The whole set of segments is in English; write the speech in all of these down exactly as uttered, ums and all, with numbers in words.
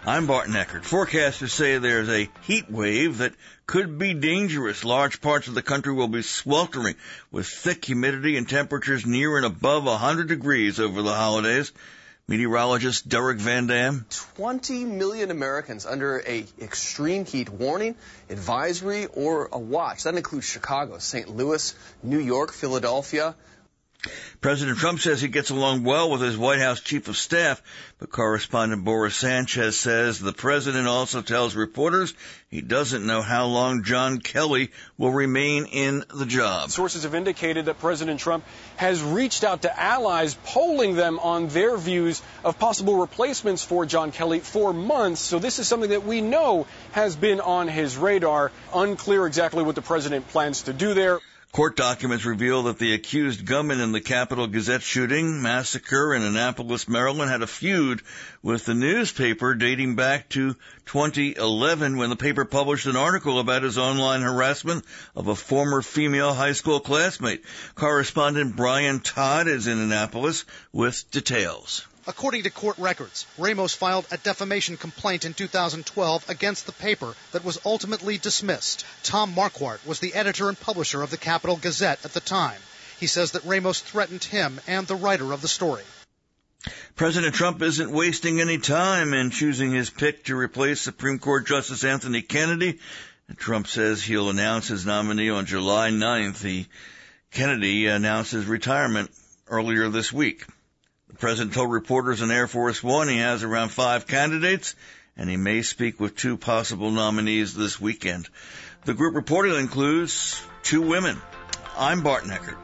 I'm Barton Eckert. Forecasters say there's a heat wave that could be dangerous. Large parts of the country will be sweltering with thick humidity and temperatures near and above one hundred degrees over the holidays. Meteorologist Derek Van Dam. twenty million Americans under a extreme heat warning, advisory, or a watch. That includes Chicago, Saint Louis, New York, Philadelphia. President Trump says he gets along well with his White House chief of staff, but correspondent Boris Sanchez says the president also tells reporters he doesn't know how long John Kelly will remain in the job. Sources have indicated that President Trump has reached out to allies, polling them on their views of possible replacements for John Kelly for months. So this is something that we know has been on his radar. Unclear exactly what the president plans to do there. Court documents reveal that the accused gunman in the Capitol Gazette shooting massacre in Annapolis, Maryland, had a feud with the newspaper dating back to twenty eleven when the paper published an article about his online harassment of a former female high school classmate. Correspondent Brian Todd is in Annapolis with details. According to court records, Ramos filed a defamation complaint in two thousand twelve against the paper that was ultimately dismissed. Tom Marquardt was the editor and publisher of the Capitol Gazette at the time. He says that Ramos threatened him and the writer of the story. President Trump isn't wasting any time in choosing his pick to replace Supreme Court Justice Anthony Kennedy. Trump says he'll announce his nominee on July ninth. He, Kennedy announced his retirement earlier this week. The president told reporters on Air Force One he has around five candidates, and he may speak with two possible nominees this weekend. The group reportedly includes two women. I'm Barton Eckert.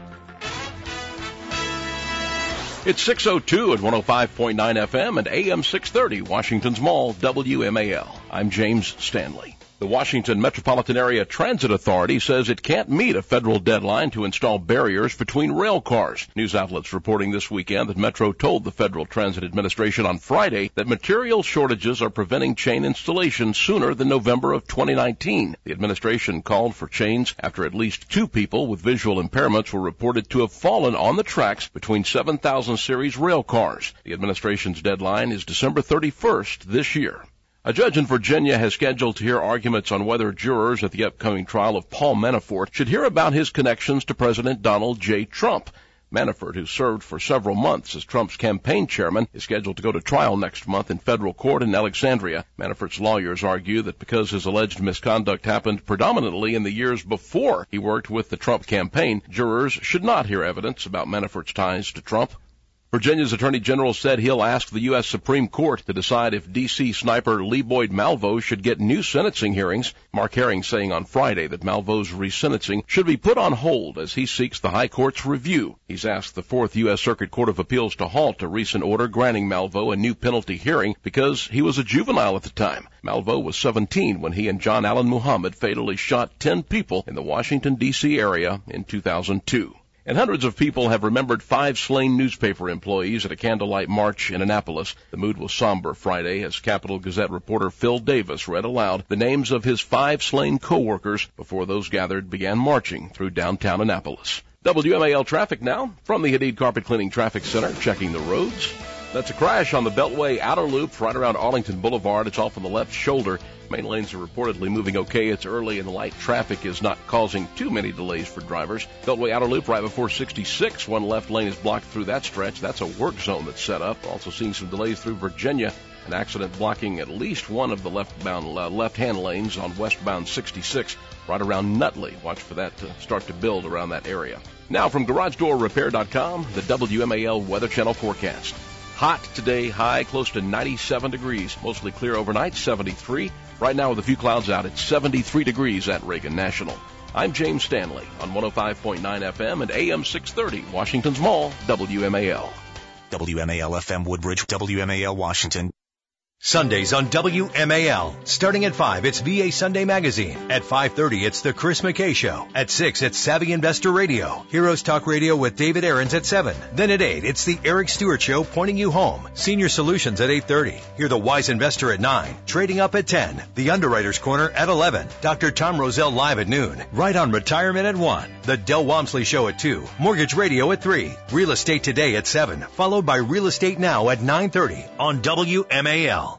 It's six oh two at one oh five point nine F M and A M six thirty, Washington's Mall, W M A L. I'm James Stanley. The Washington Metropolitan Area Transit Authority says it can't meet a federal deadline to install barriers between rail cars. News outlets reporting this weekend that Metro told the Federal Transit Administration on Friday that material shortages are preventing chain installation sooner than November of twenty nineteen. The administration called for chains after at least two people with visual impairments were reported to have fallen on the tracks between seven thousand series rail cars. The administration's deadline is December thirty-first this year. A judge in Virginia has scheduled to hear arguments on whether jurors at the upcoming trial of Paul Manafort should hear about his connections to President Donald J. Trump. Manafort, who served for several months as Trump's campaign chairman, is scheduled to go to trial next month in federal court in Alexandria. Manafort's lawyers argue that because his alleged misconduct happened predominantly in the years before he worked with the Trump campaign, jurors should not hear evidence about Manafort's ties to Trump. Virginia's Attorney General said he'll ask the U S Supreme Court to decide if D C sniper Lee Boyd Malvo should get new sentencing hearings. Mark Herring saying on Friday that Malvo's resentencing should be put on hold as he seeks the High Court's review. He's asked the Fourth U S Circuit Court of Appeals to halt a recent order granting Malvo a new penalty hearing because he was a juvenile at the time. Malvo was seventeen when he and John Allen Muhammad fatally shot ten people in the Washington, D C area in two thousand two. And hundreds of people have remembered five slain newspaper employees at a candlelight march in Annapolis. The mood was somber Friday as Capitol Gazette reporter Phil Davis read aloud the names of his five slain co-workers before those gathered began marching through downtown Annapolis. W M A L traffic now from the Hadid Carpet Cleaning Traffic Center, checking the roads. That's a crash on the Beltway outer loop right around Arlington Boulevard. It's off on the left shoulder. Main lanes are reportedly moving okay. It's early and the light traffic is not causing too many delays for drivers. Beltway outer loop right before sixty-six. One left lane is blocked through that stretch. That's a work zone that's set up. Also seeing some delays through Virginia. An accident blocking at least one of the left-bound, uh, left-hand lanes on westbound sixty-six right around Nutley. Watch for that to start to build around that area. Now from Garage Door Repair dot com, the W M A L Weather Channel forecast. Hot today, high close to ninety-seven degrees. Mostly clear overnight, seventy-three. Right now with a few clouds out, it's seventy-three degrees at Reagan National. I'm James Stanley on one oh five point nine F M and A M six thirty, Washington's Mall, W M A L. W M A L F M Woodbridge, W M A L Washington. Sundays on W M A L. Starting at five, it's V A Sunday Magazine. At five thirty, it's The Chris McKay Show. At six, it's Savvy Investor Radio. Heroes Talk Radio with David Aarons at seven. Then at eight, it's The Eric Stewart Show, pointing you home. Senior Solutions at eight thirty. Hear The Wise Investor at nine. Trading Up at ten. The Underwriter's Corner at eleven. Doctor Tom Roselle live at noon. Right on Retirement at one. The Del Walmsley Show at two. Mortgage Radio at three. Real Estate Today at seven. Followed by Real Estate Now at nine thirty on W M A L.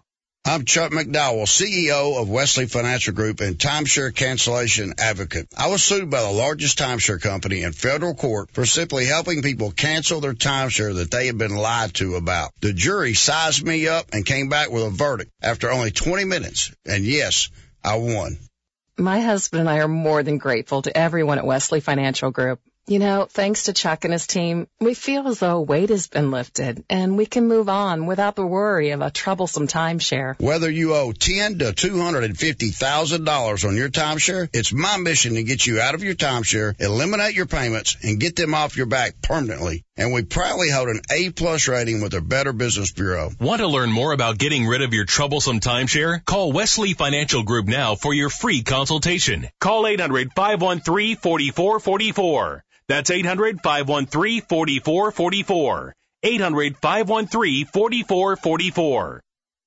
I'm Chuck McDowell, C E O of Wesley Financial Group and timeshare cancellation advocate. I was sued by the largest timeshare company in federal court for simply helping people cancel their timeshare that they had been lied to about. The jury sized me up and came back with a verdict after only twenty minutes. And yes, I won. My husband and I are more than grateful to everyone at Wesley Financial Group. You know, thanks to Chuck and his team, we feel as though a weight has been lifted and we can move on without the worry of a troublesome timeshare. Whether you owe ten to two hundred fifty thousand dollars on your timeshare, it's my mission to get you out of your timeshare, eliminate your payments, and get them off your back permanently. And we proudly hold an A-plus rating with the Better Business Bureau. Want to learn more about getting rid of your troublesome timeshare? Call Wesley Financial Group now for your free consultation. Call eight hundred, five one three, four four four four. That's eight hundred, five one three, four four four four. eight hundred, five one three, four four four four.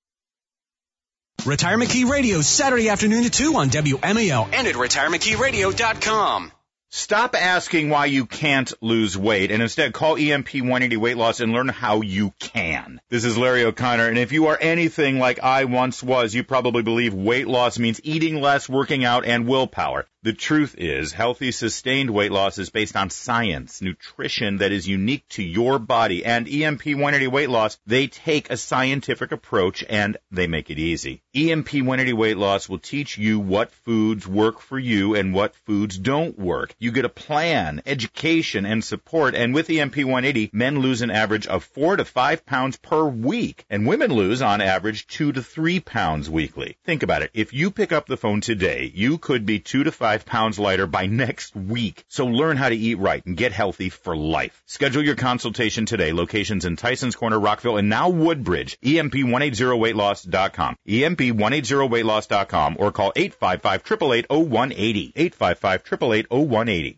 Retirement Key Radio, Saturday afternoon at two on W M A L and at retirement key radio dot com. Stop asking why you can't lose weight and instead call E M P one eighty Weight Loss and learn how you can. This is Larry O'Connor, and if you are anything like I once was, you probably believe weight loss means eating less, working out, and willpower. The truth is, healthy, sustained weight loss is based on science, nutrition that is unique to your body. And E M P one eighty Weight Loss, they take a scientific approach and they make it easy. E M P one eighty Weight Loss will teach you what foods work for you and what foods don't work. You get a plan, education, and support. And with E M P one eighty, men lose an average of four to five pounds per week. And women lose, on average, two to three pounds weekly. Think about it. If you pick up the phone today, you could be two to five pounds lighter by next week. So learn how to eat right and get healthy for life. Schedule your consultation today. Locations in Tysons Corner, Rockville, and now Woodbridge. E M P one eighty weight loss dot com. E M P one eighty weight loss dot com or call eight five five, eight eight eight, zero one eight zero. eight five five, eight eight eight, zero one eight zero.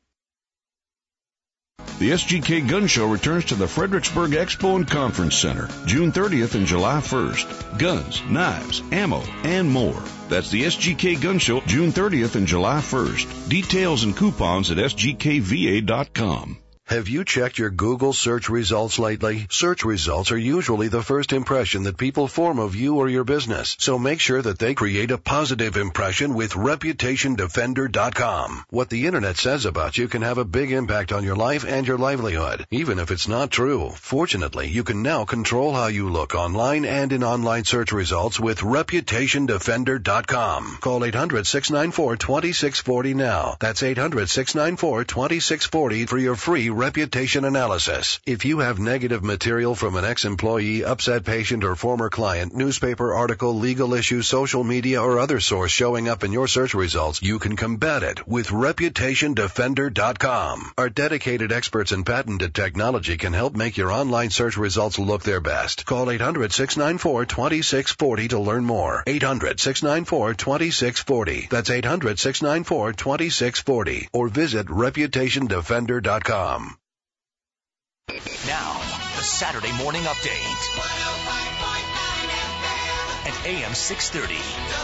The S G K Gun Show returns to the Fredericksburg Expo and Conference Center, June thirtieth and July first. Guns, knives, ammo, and more. That's the S G K Gun Show, June thirtieth and July first. Details and coupons at S G K V A dot com. Have you checked your Google search results lately? Search results are usually the first impression that people form of you or your business, so make sure that they create a positive impression with reputation defender dot com. What the internet says about you can have a big impact on your life and your livelihood, even if it's not true. Fortunately, you can now control how you look online and in online search results with reputation defender dot com. Call eight hundred, six nine four, two six four zero now. That's eight hundred, six nine four, two six four zero for your free reputation analysis. If you have negative material from an ex-employee, upset patient, or former client, newspaper article, legal issue, social media, or other source showing up in your search results, you can combat it with reputation defender dot com. Our dedicated experts in patented technology can help make your online search results look their best. Call eight hundred, six nine four, two six four zero to learn more. eight hundred, six nine four, two six four zero. That's eight hundred, six nine four, two six four zero. Or visit reputation defender dot com. Now, the Saturday Morning Update at A M six thirty.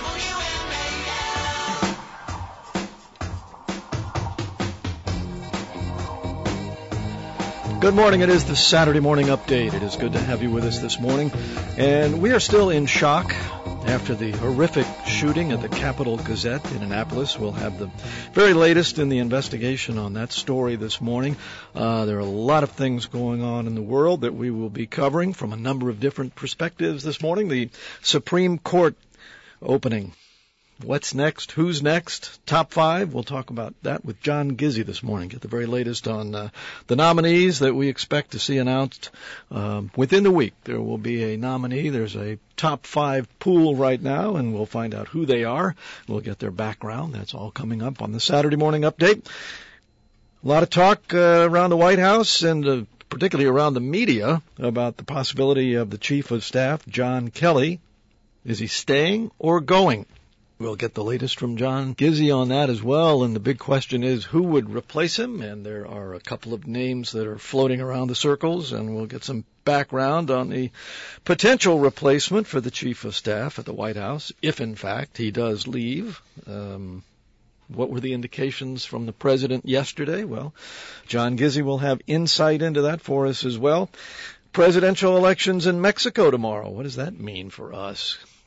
Good morning. It is the Saturday Morning Update. It is good to have you with us this morning. And we are still in shock after the horrific shooting at the Capitol Gazette in Annapolis. We'll have the very latest in the investigation on that story this morning. Uh, there are a lot of things going on in the world that we will be covering from a number of different perspectives this morning. The Supreme Court opening. What's next? Who's next? Top five. We'll talk about that with John Gizzi this morning. Get the very latest on uh, the nominees that we expect to see announced um, within the week. There will be a nominee. There's a top five pool right now, and we'll find out who they are. We'll get their background. That's all coming up on the Saturday Morning Update. A lot of talk uh, around the White House and uh, particularly around the media about the possibility of the Chief of Staff, John Kelly. Is he staying or going? We'll get the latest from John Gizzi on that as well, and the big question is who would replace him, and there are a couple of names that are floating around the circles, and we'll get some background on the potential replacement for the Chief of Staff at the White House, if in fact he does leave. Um, what were the indications from the President yesterday? Well, John Gizzi will have insight into that for us as well. Presidential elections in Mexico tomorrow. What does that mean for us?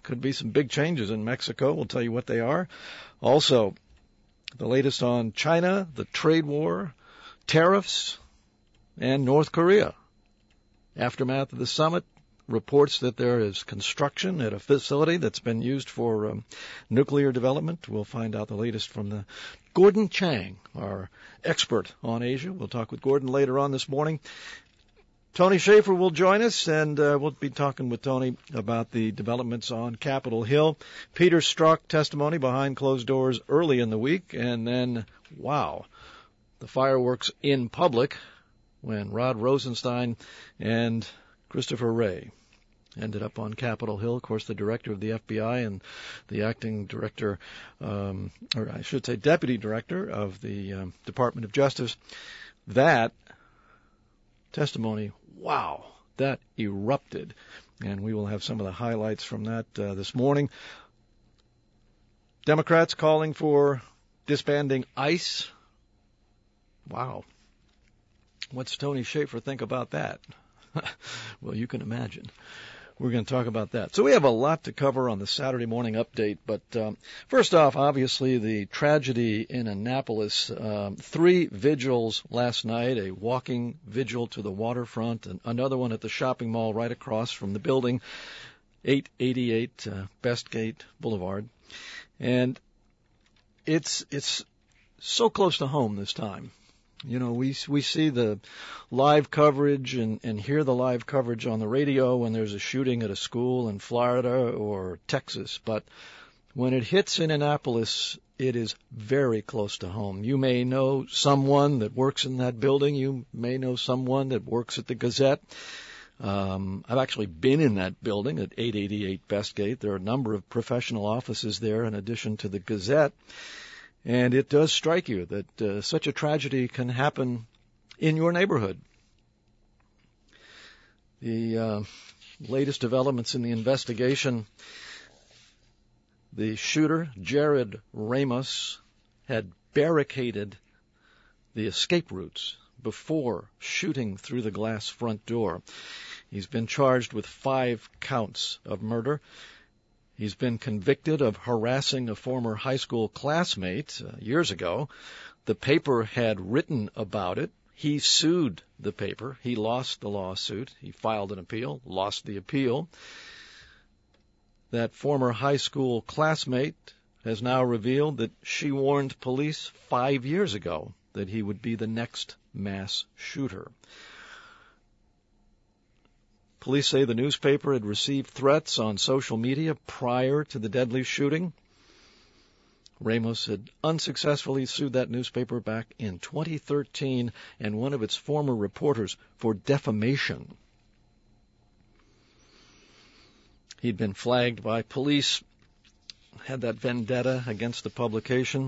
could be some big changes in Mexico. We'll tell you what they are. Also, the latest on China, the trade war, tariffs, and North Korea. Aftermath of the summit, reports that there is construction at a facility that's been used for um, nuclear development. We'll find out the latest from the Gordon Chang, our expert on Asia. We'll talk with Gordon later on this morning. Tony Shaffer will join us, and uh, we'll be talking with Tony about the developments on Capitol Hill. Peter Strzok testimony behind closed doors early in the week, and then, wow, the fireworks in public when Rod Rosenstein and Christopher Wray ended up on Capitol Hill. Of course, the director of the F B I and the acting director, um, or I should say deputy director of the um, Department of Justice. That testimony, wow, that erupted. And we will have some of the highlights from that uh, this morning. Democrats calling for disbanding ICE. Wow. What's Tony Shaffer think about that? Well, you can imagine. We're going to talk about that. So we have a lot to cover on the Saturday morning update. But um, first off, obviously, the tragedy in Annapolis. Um, three vigils last night, a walking vigil to the waterfront, and another one at the shopping mall right across from the building, eight eighty-eight uh, Bestgate Boulevard. And it's it's so close to home this time. You know, we we see the live coverage and, and hear the live coverage on the radio when there's a shooting at a school in Florida or Texas. But when it hits in Annapolis, it is very close to home. You may know someone that works in that building. You may know someone that works at the Gazette. Um, I've actually been in that building at eight eighty-eight Bestgate. There are a number of professional offices there in addition to the Gazette. And it does strike you that uh, such a tragedy can happen in your neighborhood. The uh, latest developments in the investigation, the shooter, Jared Ramos, had barricaded the escape routes before shooting through the glass front door. He's been charged with five counts of murder. He's been convicted of harassing a former high school classmate uh, years ago. The paper had written about it. He sued the paper. He lost the lawsuit. He filed an appeal, lost the appeal. That former high school classmate has now revealed that she warned police five years ago that he would be the next mass shooter. Police say the newspaper had received threats on social media prior to the deadly shooting. Ramos had unsuccessfully sued that newspaper back in twenty thirteen and one of its former reporters for defamation. He'd been flagged by police, had that vendetta against the publication.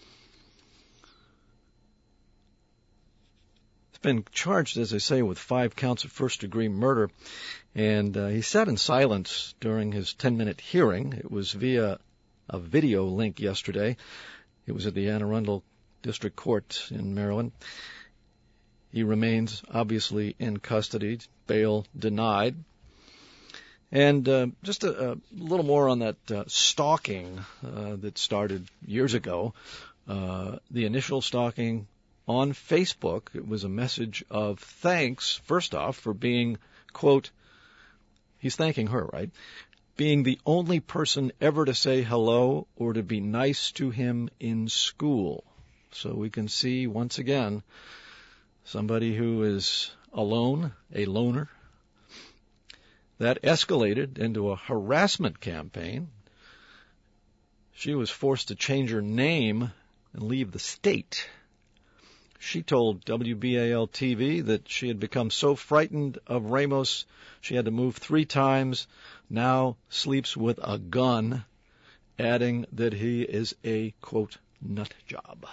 Been charged, as I say, with five counts of first-degree murder, and uh, he sat in silence during his ten-minute hearing. It was via a video link yesterday. It was at the Anne Arundel District Court in Maryland. He remains, obviously, in custody, bail denied. And uh, just a, a little more on that uh, stalking uh, that started years ago. Uh, the initial stalking on Facebook, it was a message of thanks, first off, for being, quote, he's thanking her, right, being the only person ever to say hello or to be nice to him in school. So we can see, once again, somebody who is alone, a loner. That escalated into a harassment campaign. She was forced to change her name and leave the state. She told W B A L T V that she had become so frightened of Ramos, she had to move three times, now sleeps with a gun, adding that he is a, quote, nut job.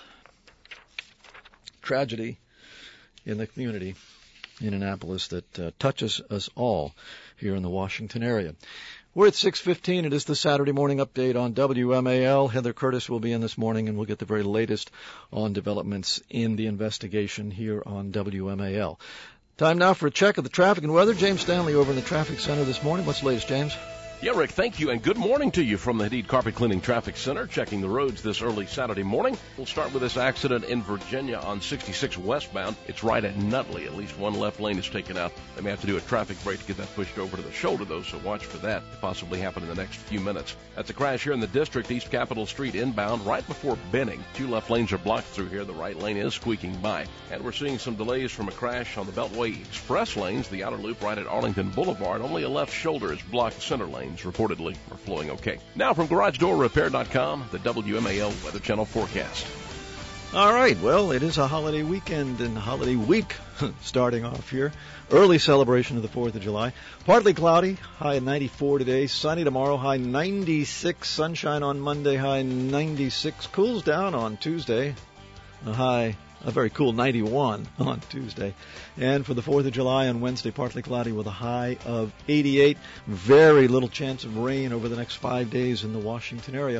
Tragedy in the community in Annapolis that uh, touches us all here in the Washington area. We're at six fifteen. It is the Saturday morning update on W M A L. Heather Curtis will be in this morning, and we'll get the very latest on developments in the investigation here on W M A L. Time now for a check of the traffic and weather. James Stanley over in the traffic center this morning. What's the latest, James? Yeah, Rick, thank you, and good morning to you from the Hadid Carpet Cleaning Traffic Center, checking the roads this early Saturday morning. We'll start with this accident in Virginia on sixty-six westbound. It's right at Nutley. At least one left lane is taken out. They may have to do a traffic break to get that pushed over to the shoulder, though, so watch for that to possibly happen in the next few minutes. That's a crash here in the district, East Capitol Street inbound, right before Benning. Two left lanes are blocked through here. The right lane is squeaking by. And we're seeing some delays from a crash on the Beltway Express lanes, the outer loop right at Arlington Boulevard. Only a left shoulder is blocked. Center lanes reportedly are flowing okay. Now from Garage Door Repair dot com, the W M A L Weather Channel forecast. All right, well, it is a holiday weekend and holiday week starting off here. Early celebration of the fourth of July. Partly cloudy, high ninety-four today. Sunny tomorrow, high ninety-six. Sunshine on Monday, high ninety-six. Cools down on Tuesday, a high, a very cool ninety-one on Tuesday. And for the fourth of July on Wednesday, partly cloudy with a high of eighty-eight. Very little chance of rain over the next five days in the Washington area.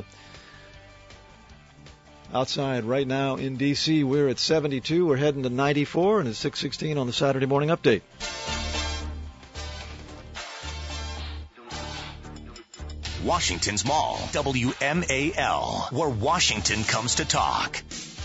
Outside right now in D C, we're at seventy-two. We're heading to ninety-four, and it's six sixteen on the Saturday Morning Update. Washington's Mall, W M A L, where Washington comes to talk.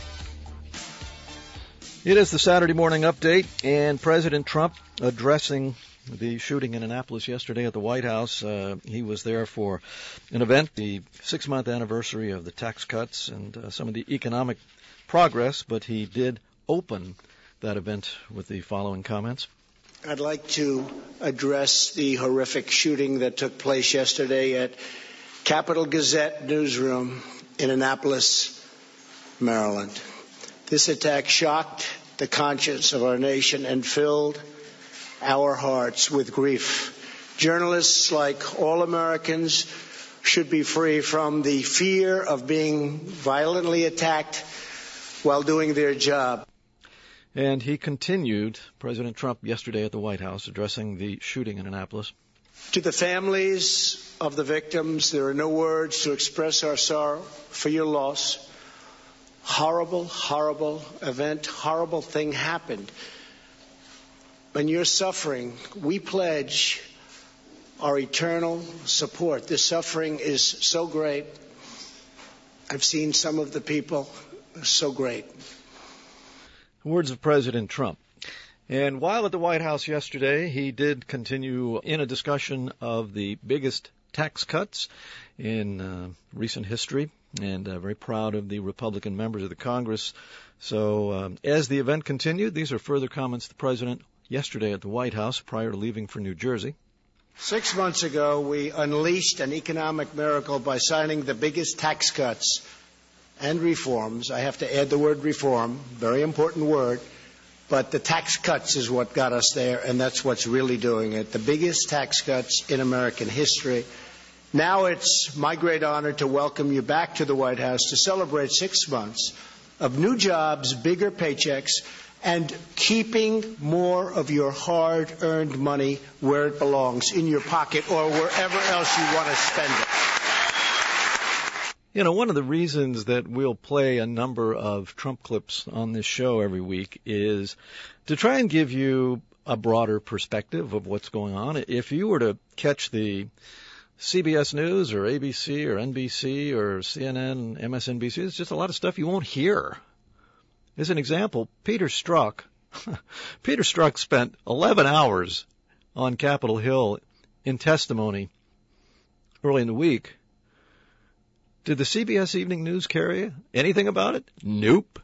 It is the Saturday Morning Update, and President Trump addressing the shooting in Annapolis yesterday at the White House. Uh, he was there for an event, the six-month anniversary of the tax cuts and uh, some of the economic progress, but he did open that event with the following comments. I'd like to address the horrific shooting that took place yesterday at Capitol Gazette newsroom in Annapolis, Maryland. This attack shocked the conscience of our nation and filled our hearts with grief. Journalists, like all Americans, should be free from the fear of being violently attacked while doing their job. And he continued, President Trump, yesterday at the White House, addressing the shooting in Annapolis. To the families of the victims, there are no words to express our sorrow for your loss. Horrible, horrible event, horrible thing happened. When you're suffering, we pledge our eternal support. This suffering is so great. I've seen some of the people, so great. Words of President Trump. And while at the White House yesterday, he did continue in a discussion of the biggest tax cuts in uh, recent history, and uh, very proud of the Republican members of the Congress. So um, as the event continued, these are further comments the President yesterday at the White House prior to leaving for New Jersey. Six months ago, we unleashed an economic miracle by signing the biggest tax cuts and reforms. I have to add the word reform, very important word, but the tax cuts is what got us there, and that's what's really doing it. The biggest tax cuts in American history. Now it's my great honor to welcome you back to the White House to celebrate six months of new jobs, bigger paychecks, and keeping more of your hard-earned money where it belongs, in your pocket or wherever else you want to spend it. You know, one of the reasons that we'll play a number of Trump clips on this show every week is to try and give you a broader perspective of what's going on. If you were to catch the C B S News or A B C or N B C or C N N, M S N B C, there's just a lot of stuff you won't hear. As an example, Peter Strzok, Peter Strzok spent eleven hours on Capitol Hill in testimony early in the week. Did the C B S Evening News carry anything about it? Nope.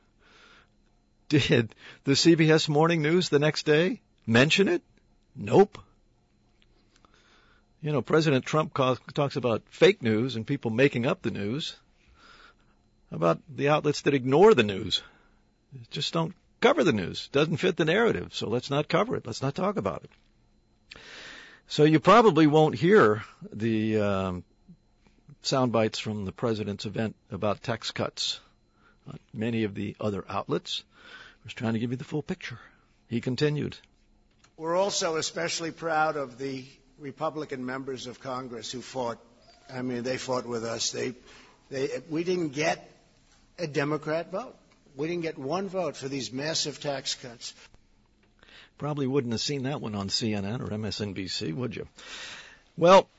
Did the C B S Morning News the next day mention it? Nope. You know, President Trump talks about fake news and people making up the news. How about the outlets that ignore the news? Just don't cover the news. Doesn't fit the narrative, so let's not cover it. Let's not talk about it. So you probably won't hear the um, sound bites from the president's event about tax cuts on many of the other outlets. I was trying to give you the full picture. He continued. We're also especially proud of the Republican members of Congress who fought. I mean, they fought with us. They, they, we didn't get a Democrat vote. We didn't get one vote for these massive tax cuts. Probably wouldn't have seen that one on C N N or M S N B C, would you? Well,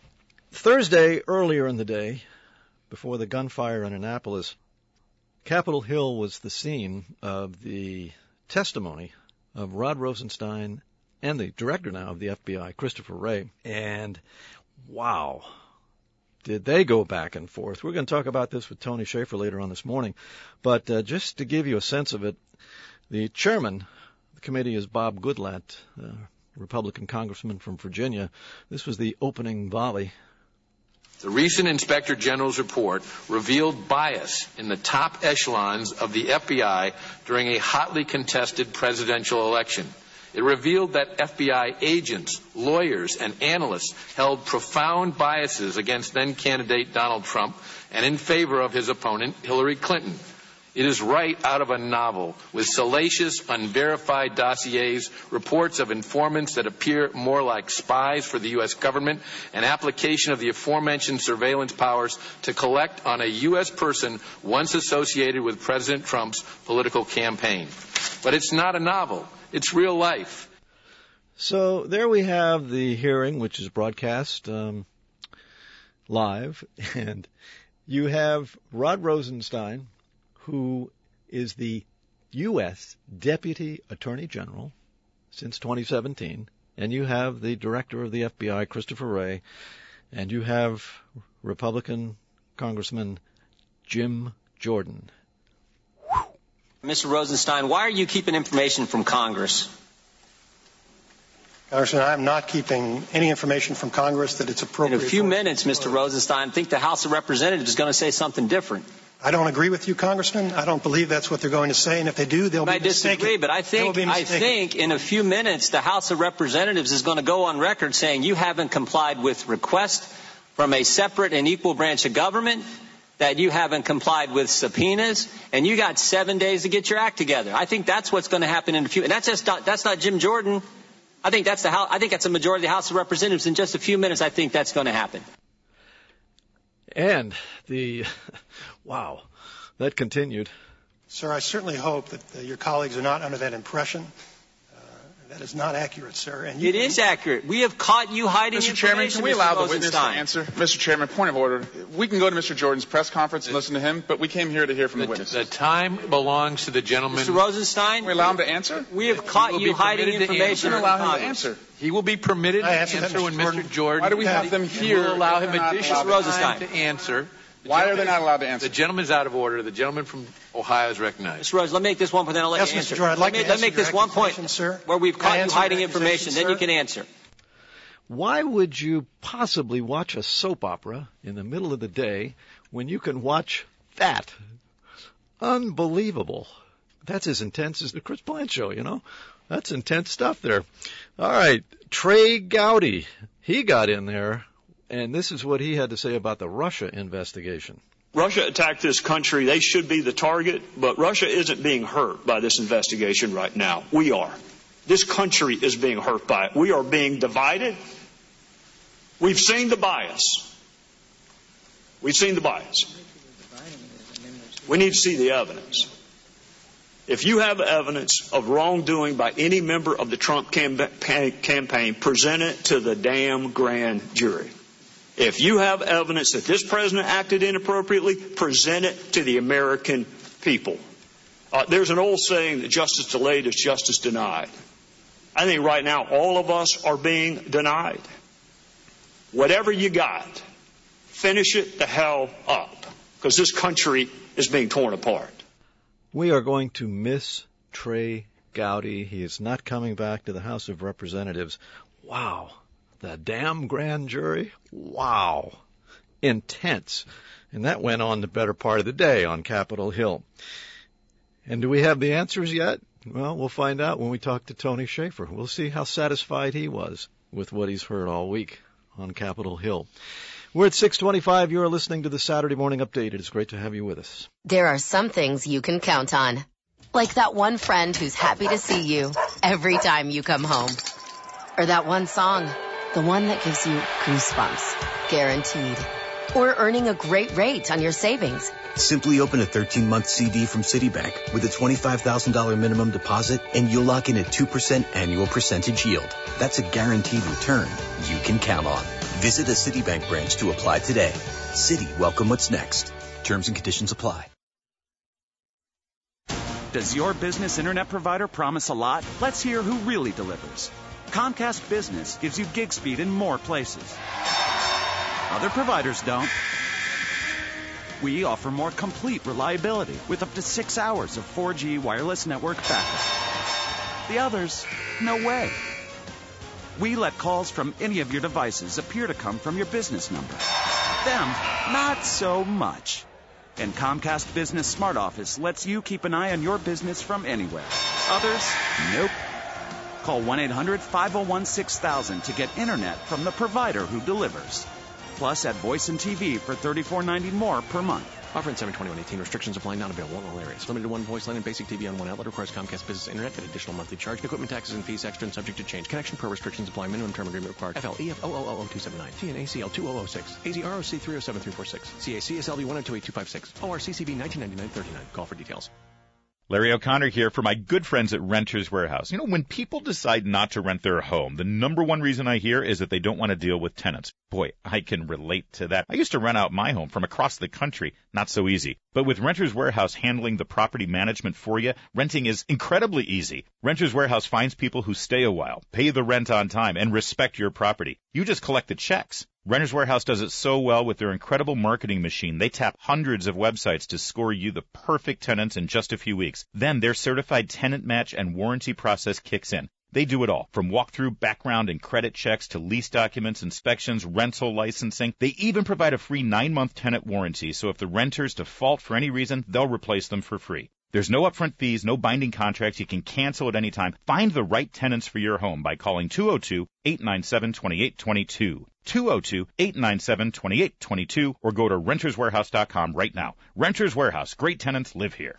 Thursday, earlier in the day, before the gunfire in Annapolis, Capitol Hill was the scene of the testimony of Rod Rosenstein and the director now of the F B I, Christopher Wray. And wow, did they go back and forth. We're going to talk about this with Tony Shaffer later on this morning. But uh, just to give you a sense of it, the chairman of the committee is Bob Goodlatte, uh, Republican congressman from Virginia. This was the opening volley. The recent Inspector General's report revealed bias in the top echelons of the F B I during a hotly contested presidential election. It revealed that F B I agents, lawyers, and analysts held profound biases against then-candidate Donald Trump and in favor of his opponent, Hillary Clinton. It is right out of a novel, with salacious, unverified dossiers, reports of informants that appear more like spies for the U S government, and application of the aforementioned surveillance powers to collect on a U S person once associated with President Trump's political campaign. But it's not a novel. It's real life. So there we have the hearing, which is broadcast um, live, and you have Rod Rosenstein, who is the U S Deputy Attorney General since twenty seventeen, and you have the Director of the F B I, Christopher Wray, and you have Republican Congressman Jim Jordan. Mister Rosenstein, why are you keeping information from Congress? Congressman, I'm not keeping any information from Congress that it's appropriate. In a few minutes, Mister Rosenstein, I think the House of Representatives is going to say something different. I don't agree with you, Congressman. I don't believe that's what they're going to say, and if they do, they'll I be mistaken. I disagree, but I think, I think in a few minutes the House of Representatives is going to go on record saying you haven't complied with requests from a separate and equal branch of government, that you haven't complied with subpoenas, and you got seven days to get your act together. I think that's what's going to happen in a few. And that's just not, that's not Jim Jordan. I think that's the House, I think that's a majority of the House of Representatives. In just a few minutes, I think that's going to happen. And the wow, that continued. Sir, I certainly hope that uh, your colleagues are not under that impression. That is not accurate, sir. And you it is accurate. We have caught you hiding Mister information. Chairman, can we Mister allow Rosenstein. the witness to answer? Mister Chairman, point of order. We can go to Mister Jordan's press conference and listen to him, but we came here to hear from the, the witnesses. The time belongs to the gentleman. Mister Rosenstein, can we allow him to answer? We have caught you hiding information. We're going to allow him to answer. He will be permitted to answer, answer when Mister Jordan. Why do we have them here? We'll allow him additional time to answer. The Why are they not allowed to answer? The gentleman's out of order. The gentleman from Ohio is recognized. Mister Rose, let me make this one point, then I'll let yes, you answer. Mister Jordan, I'd like let me, to let me make this one point, sir. where we've caught you hiding information, then sir? you can answer. Why would you possibly watch a soap opera in the middle of the day when you can watch that? Unbelievable. That's as intense as the Chris Plant show, you know? That's intense stuff there. All right, Trey Gowdy, he got in there. And this is what he had to say about the Russia investigation. Russia attacked this country. They should be the target, but Russia isn't being hurt by this investigation right now. We are. This country is being hurt by it. We are being divided. We've seen the bias. We've seen the bias. We need to see the evidence. If you have evidence of wrongdoing by any member of the Trump campaign, present it to the damn grand jury. If you have evidence that this president acted inappropriately, present it to the American people. Uh, there's an old saying that justice delayed is justice denied. I think right now all of us are being denied. Whatever you got, finish it the hell up, because this country is being torn apart. We are going to miss Trey Gowdy. He is not coming back to the House of Representatives. Wow. The damn grand jury? Wow. Intense. And that went on the better part of the day on Capitol Hill. And do we have the answers yet? Well, we'll find out when we talk to Tony Shaffer. We'll see how satisfied he was with what he's heard all week on Capitol Hill. We're at six twenty-five. You're listening to the Saturday Morning Update. It is great to have you with us. There are some things you can count on. Like that one friend who's happy to see you every time you come home. Or that one song. The one that gives you goosebumps, guaranteed. Or earning a great rate on your savings. Simply open a thirteen-month C D from Citibank with a twenty-five thousand dollars minimum deposit, and you'll lock in a two percent annual percentage yield. That's a guaranteed return you can count on. Visit a Citibank branch to apply today. Citi, welcome what's next. Terms and conditions apply. Does your business internet provider promise a lot? Let's hear who really delivers. Comcast Business gives you gig speed in more places. Other providers don't. We offer more complete reliability with up to six hours of four G wireless network backup. The others, no way. We let calls from any of your devices appear to come from your business number. Them, not so much. And Comcast Business Smart Office lets you keep an eye on your business from anywhere. Others, nope. Call one eight hundred five oh one six thousand to get internet from the provider who delivers. Plus, add voice and T V for thirty-four ninety more per month. Offer in seven twenty-one eighteen. Restrictions apply. Not available in all areas. Limited to one voice line and basic T V on one outlet. Requires Comcast Business Internet at additional monthly charge. Equipment taxes and fees extra and subject to change. Connection per restrictions apply. Minimum term agreement required. F L E F zero zero zero zero two seven nine. T N A C L two zero zero six. A Z R O C three zero seven three four six. C A C S L B one zero two eight two five six. O R C C B nineteen ninety-nine thirty-nine. Call for details. Larry O'Connor here for my good friends at Renters Warehouse. You know, when people decide not to rent their home, the number one reason I hear is that they don't want to deal with tenants. Boy, I can relate to that. I used to rent out my home from across the country. Not so easy. But with Renters Warehouse handling the property management for you, renting is incredibly easy. Renters Warehouse finds people who stay a while, pay the rent on time, and respect your property. You just collect the checks. Renters Warehouse does it so well with their incredible marketing machine. They tap hundreds of websites to score you the perfect tenants in just a few weeks. Then their certified tenant match and warranty process kicks in. They do it all, from walkthrough, background, and credit checks to lease documents, inspections, rental licensing. They even provide a free nine-month tenant warranty, so if the renters default for any reason, they'll replace them for free. There's no upfront fees, no binding contracts. You can cancel at any time. Find the right tenants for your home by calling two oh two, eight nine seven, two eight two two. two oh two, eight nine seven, two eight two two or go to renters warehouse dot com right now. Renters Warehouse. Great tenants live here.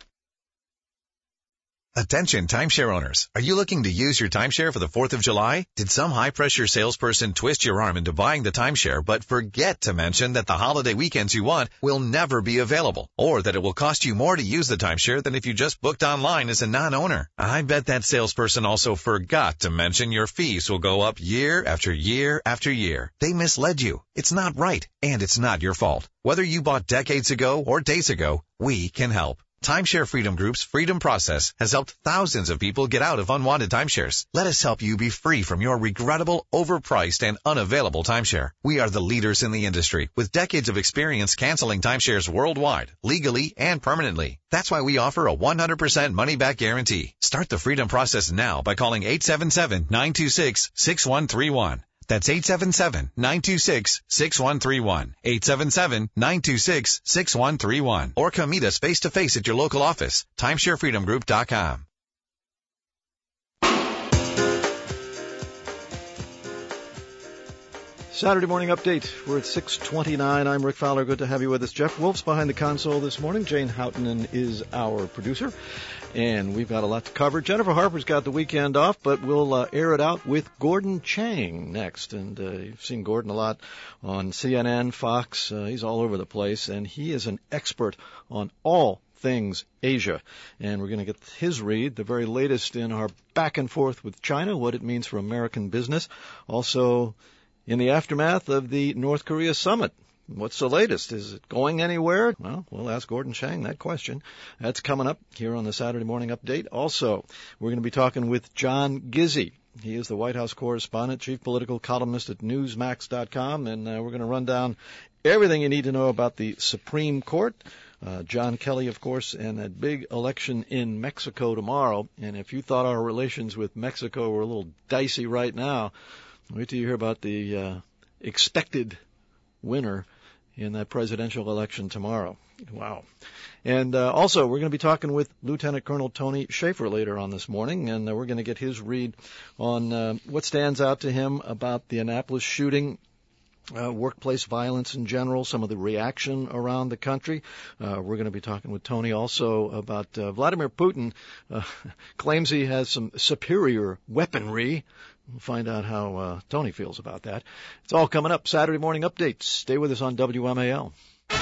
Attention timeshare owners. Are you looking to use your timeshare for the fourth of July? Did some high-pressure salesperson twist your arm into buying the timeshare but forget to mention that the holiday weekends you want will never be available, or that it will cost you more to use the timeshare than if you just booked online as a non-owner? I bet that salesperson also forgot to mention your fees will go up year after year after year. They misled you. It's not right, and it's not your fault. Whether you bought decades ago or days ago, we can help. Timeshare Freedom Group's Freedom Process has helped thousands of people get out of unwanted timeshares. Let us help you be free from your regrettable, overpriced, and unavailable timeshare. We are the leaders in the industry with decades of experience canceling timeshares worldwide, legally and permanently. That's why we offer a one hundred percent money-back guarantee. Start the Freedom Process now by calling eight seven seven, nine two six, six one three one. That's eight seven seven, nine two six, six one three one. eight seven seven, nine two six, six one three one. Or come meet us face-to-face at your local office. timeshare freedom group dot com. Saturday morning update. We're at six twenty-nine. I'm Rick Fowler. Good to have you with us. Jeff Wolf's behind the console this morning. Jane Houghton is our producer. And we've got a lot to cover. Jennifer Harper's got the weekend off, but we'll uh, air it out with Gordon Chang next. And uh, you've seen Gordon a lot on C N N, Fox. Uh, he's all over the place. And he is an expert on all things Asia. And we're going to get his read, the very latest in our back and forth with China, what it means for American business. Also, in the aftermath of the North Korea summit, what's the latest? Is it going anywhere? Well, we'll ask Gordon Chang that question. That's coming up here on the Saturday Morning Update. Also, we're going to be talking with John Gizzi. He is the White House correspondent, chief political columnist at newsmax dot com, and uh, we're going to run down everything you need to know about the Supreme Court. Uh, John Kelly, of course, and a big election in Mexico tomorrow. And if you thought our relations with Mexico were a little dicey right now, wait till you hear about the uh, expected winner in that presidential election tomorrow. Wow. And uh, also, we're going to be talking with Lieutenant Colonel Tony Schaefer later on this morning, and uh, we're going to get his read on uh, what stands out to him about the Annapolis shooting, Uh, workplace violence in general, some of the reaction around the country. Uh, we're going to be talking with Tony also about uh, Vladimir Putin uh, claims he has some superior weaponry. We'll find out how uh, Tony feels about that. It's all coming up. Saturday morning updates. Stay with us on W M A L.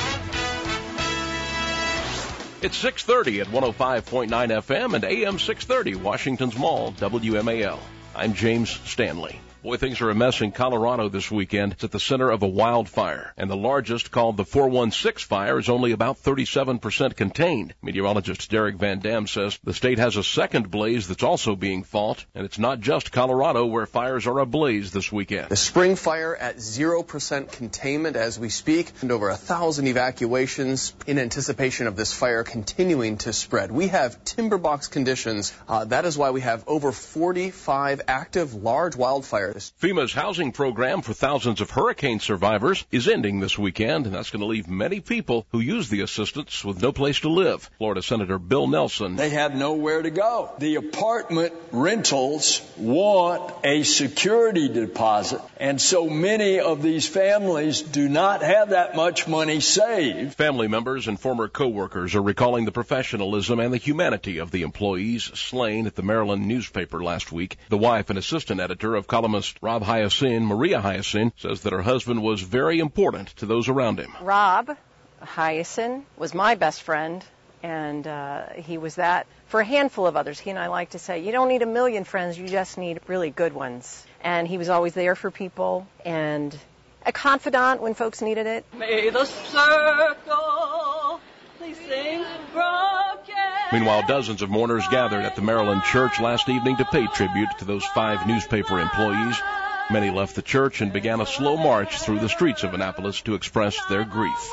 It's six thirty at one oh five point nine F M and A M six thirty, Washington's Mall, W M A L. I'm James Stanley. Boy, things are a mess in Colorado this weekend. It's at the center of a wildfire, and the largest, called the four one six fire, is only about thirty-seven percent contained. Meteorologist Derek Van Dam says the state has a second blaze that's also being fought, and it's not just Colorado where fires are ablaze this weekend. The spring fire at zero percent containment as we speak, and over a thousand evacuations in anticipation of this fire continuing to spread. We have timberbox conditions. Uh, that is why we have over forty-five active large wildfires. FEMA's housing program for thousands of hurricane survivors is ending this weekend, and that's going to leave many people who use the assistance with no place to live. Florida Senator Bill Nelson. They have nowhere to go. The apartment rentals want a security deposit, and so many of these families do not have that much money saved. Family members and former co-workers are recalling the professionalism and the humanity of the employees slain at the Maryland newspaper last week. The wife and assistant editor of columnist Rob Hyacinth, Maria Hyacinth, says that her husband was very important to those around him. Rob Hyacinth was my best friend, and uh, he was that for a handful of others. He and I like to say, you don't need a million friends, you just need really good ones. And he was always there for people, and a confidant when folks needed it. May the circle they sing broken. Meanwhile, dozens of mourners gathered at the Maryland church last evening to pay tribute to those five newspaper employees. Many left the church and began a slow march through the streets of Annapolis to express their grief.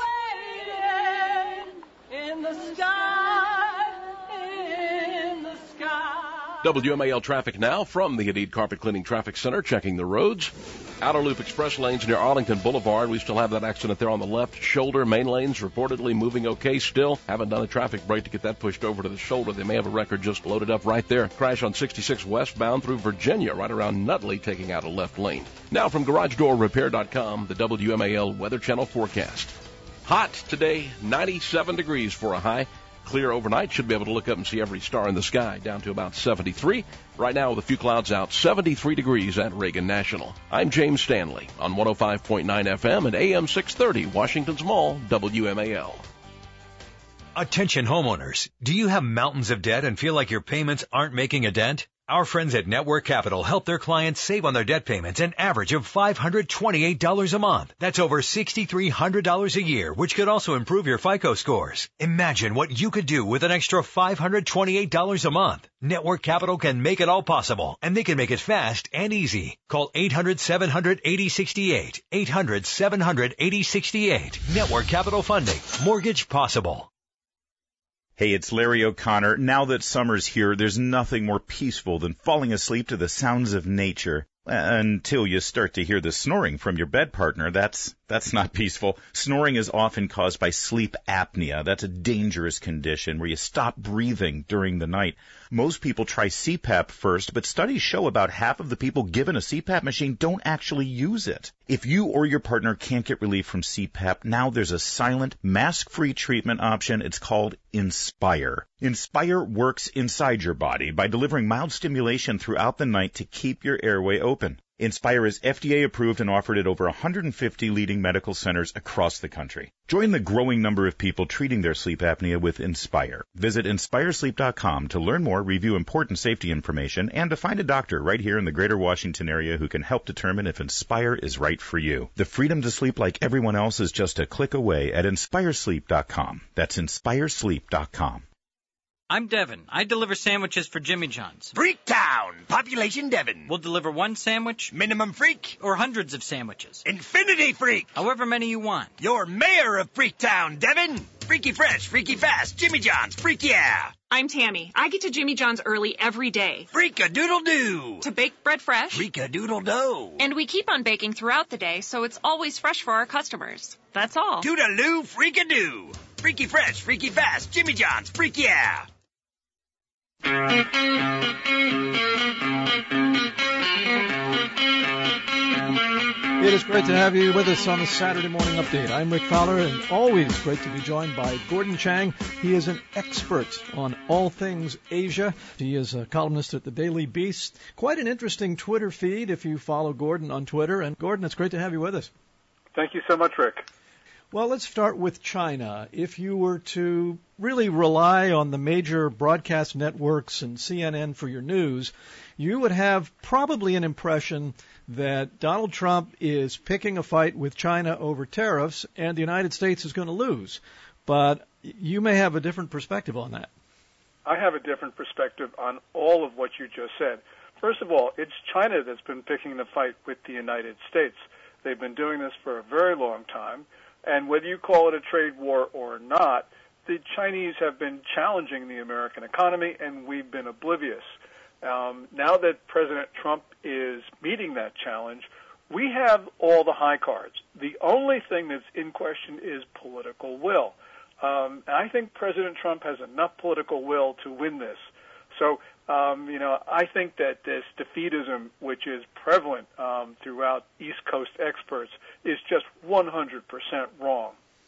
W M A L traffic now from the Hadid Carpet Cleaning Traffic Center, checking the roads. Outer Loop Express lanes near Arlington Boulevard. We still have that accident there on the left shoulder. Main lanes reportedly moving okay still. Haven't done a traffic break to get that pushed over to the shoulder. They may have a record just loaded up right there. Crash on sixty-six westbound through Virginia, right around Nutley, taking out a left lane. Now from Garage Door Repair dot com, the W M A L Weather Channel forecast. Hot today, ninety-seven degrees for a high. Clear overnight, should be able to look up and see every star in the sky, down to about seventy-three. Right now with a few clouds out, seventy-three degrees at Reagan National. I'm James Stanley on one oh five point nine F M and A M six thirty, Washington's Mall, W M A L. Attention homeowners, do you have mountains of debt and feel like your payments aren't making a dent? Our friends at Network Capital help their clients save on their debt payments an average of five hundred twenty-eight dollars a month. That's over six thousand three hundred dollars a year, which could also improve your FICO scores. Imagine what you could do with an extra five hundred twenty-eight dollars a month. Network Capital can make it all possible, and they can make it fast and easy. Call eight hundred, seven hundred, eighty sixty-eight. eight hundred, seven hundred, eighty sixty-eight. Network Capital Funding. Mortgage possible. Hey, it's Larry O'Connor. Now that summer's here, there's nothing more peaceful than falling asleep to the sounds of nature. Until you start to hear the snoring from your bed partner. That's that's not peaceful. Snoring is often caused by sleep apnea. That's a dangerous condition where you stop breathing during the night. Most people try C PAP first, but studies show about half of the people given a C PAP machine don't actually use it. If you or your partner can't get relief from C PAP, now there's a silent, mask-free treatment option. It's called Inspire. Inspire works inside your body by delivering mild stimulation throughout the night to keep your airway open. Inspire is F D A approved and offered at over one hundred fifty leading medical centers across the country. Join the growing number of people treating their sleep apnea with Inspire. Visit inspire sleep dot com to learn more, review important safety information, and to find a doctor right here in the greater Washington area who can help determine if Inspire is right for you. The freedom to sleep like everyone else is just a click away at inspire sleep dot com. That's inspire sleep dot com. I'm Devin. I deliver sandwiches for Jimmy John's. Freaktown. Population Devin. We'll deliver one sandwich. Minimum freak. Or hundreds of sandwiches. Infinity freak. However many you want. You're mayor of Freaktown, Devin. Freaky fresh, freaky fast. Jimmy John's. Freak yeah. I'm Tammy. I get to Jimmy John's early every day. Freak-a-doodle-doo. To bake bread fresh. Freak-a-doodle-do. And we keep on baking throughout the day, so it's always fresh for our customers. That's all. Doodaloo, freak-a-doo. Freaky fresh, freaky fast. Jimmy John's. Freak yeah. It is great to have you with us on the Saturday Morning Update. I'm Rick Fowler, and always great to be joined by Gordon Chang. He is an expert on all things Asia. He is a columnist at the Daily Beast. Quite an interesting Twitter feed if you follow Gordon on Twitter. And Gordon, it's great to have you with us. Thank you so much, Rick. Well, let's start with China. If you were to really rely on the major broadcast networks and C N N for your news, you would have probably an impression that Donald Trump is picking a fight with China over tariffs and the United States is going to lose. But you may have a different perspective on that. I have a different perspective on all of what you just said. First of all, it's China that's been picking the fight with the United States. They've been doing this for a very long time. And whether you call it a trade war or not, the Chinese have been challenging the American economy, and we've been oblivious. Um, now that President Trump is meeting that challenge, we have all the high cards. The only thing that's in question is political will. Um, and I think President Trump has enough political will to win this. So, um, you know, I think that this defeatism, which is prevalent um, throughout East Coast experts, is just one hundred percent wrong.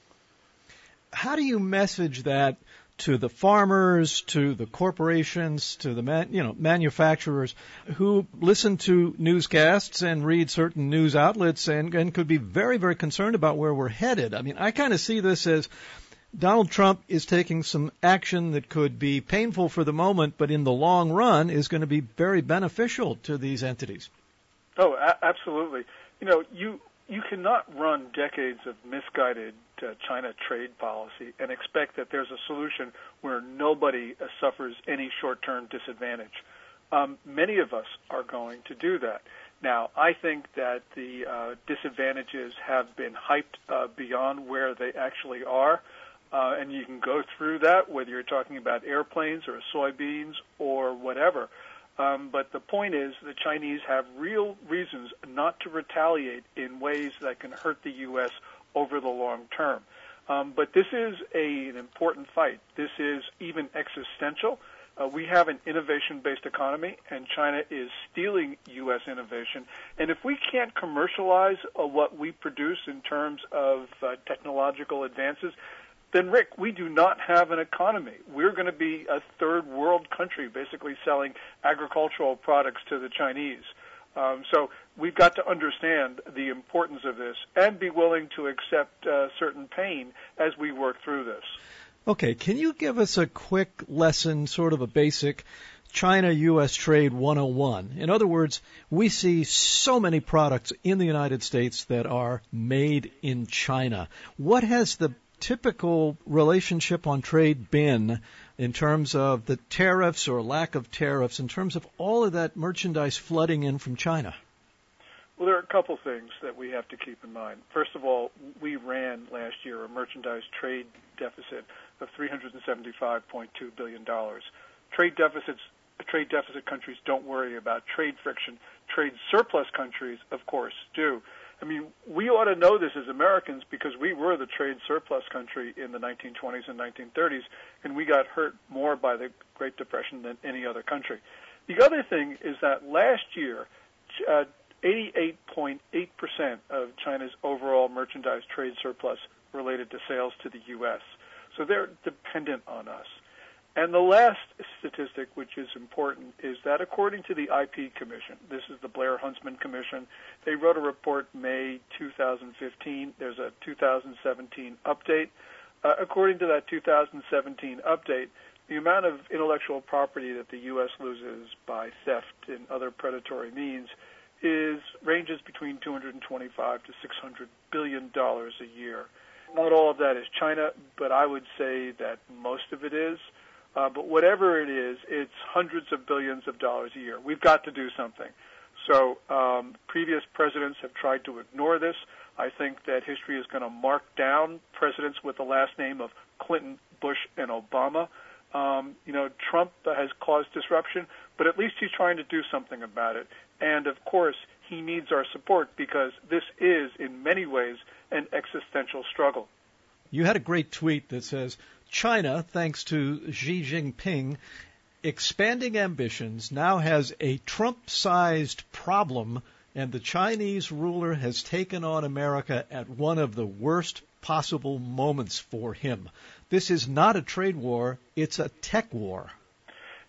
How do you message that to the farmers, to the corporations, to the man, you know, manufacturers who listen to newscasts and read certain news outlets and, and could be very, very concerned about where we're headed? I mean, I kind of see this as Donald Trump is taking some action that could be painful for the moment, but in the long run is going to be very beneficial to these entities. Oh, a- absolutely. You know, you you cannot run decades of misguided uh, China trade policy and expect that there's a solution where nobody uh, suffers any short-term disadvantage. Um, many of us are going to do that. Now, I think that the uh, disadvantages have been hyped uh, beyond where they actually are. Uh, and you can go through that, whether you're talking about airplanes or soybeans or whatever. Um, but the point is the Chinese have real reasons not to retaliate in ways that can hurt the U S over the long term. Um, but this is a, an important fight. This is even existential. Uh, we have an innovation-based economy, and China is stealing U S innovation. And if we can't commercialize uh, what we produce in terms of uh, technological advances, then, Rick, we do not have an economy. We're going to be a third world country basically selling agricultural products to the Chinese. Um, so we've got to understand the importance of this and be willing to accept uh, certain pain as we work through this. Okay, can you give us a quick lesson, sort of a basic China-U S trade one oh one? In other words, we see so many products in the United States that are made in China. What has the typical relationship on trade been in terms of the tariffs or lack of tariffs, in terms of all of that merchandise flooding in from China? Well, there are a couple things that we have to keep in mind. First of all, we ran last year a merchandise trade deficit of three hundred seventy-five point two billion dollars. Trade deficits, trade deficit countries don't worry about trade friction. Trade surplus countries, of course, do. I mean, we ought to know this as Americans because we were the trade surplus country in the nineteen twenties and nineteen thirties, and we got hurt more by the Great Depression than any other country. The other thing is that last year, uh, eighty-eight point eight percent of China's overall merchandise trade surplus related to sales to the U S, so they're dependent on us. And the last statistic, which is important, is that according to the I P Commission, this is the Blair Huntsman Commission, they wrote a report May two thousand fifteen. There's a two thousand seventeen update. Uh, according to that two thousand seventeen update, the amount of intellectual property that the U S loses by theft and other predatory means is ranges between two hundred twenty-five to six hundred billion dollars a year. Not all of that is China, but I would say that most of it is. Uh, but whatever it is, it's hundreds of billions of dollars a year. We've got to do something. So um, previous presidents have tried to ignore this. I think that history is going to mark down presidents with the last name of Clinton, Bush, and Obama. Um, you know, Trump has caused disruption, but at least he's trying to do something about it. And, of course, he needs our support because this is, in many ways, an existential struggle. You had a great tweet that says, China, thanks to Xi Jinping, expanding ambitions, now has a Trump-sized problem, and the Chinese ruler has taken on America at one of the worst possible moments for him. This is not a trade war, it's a tech war.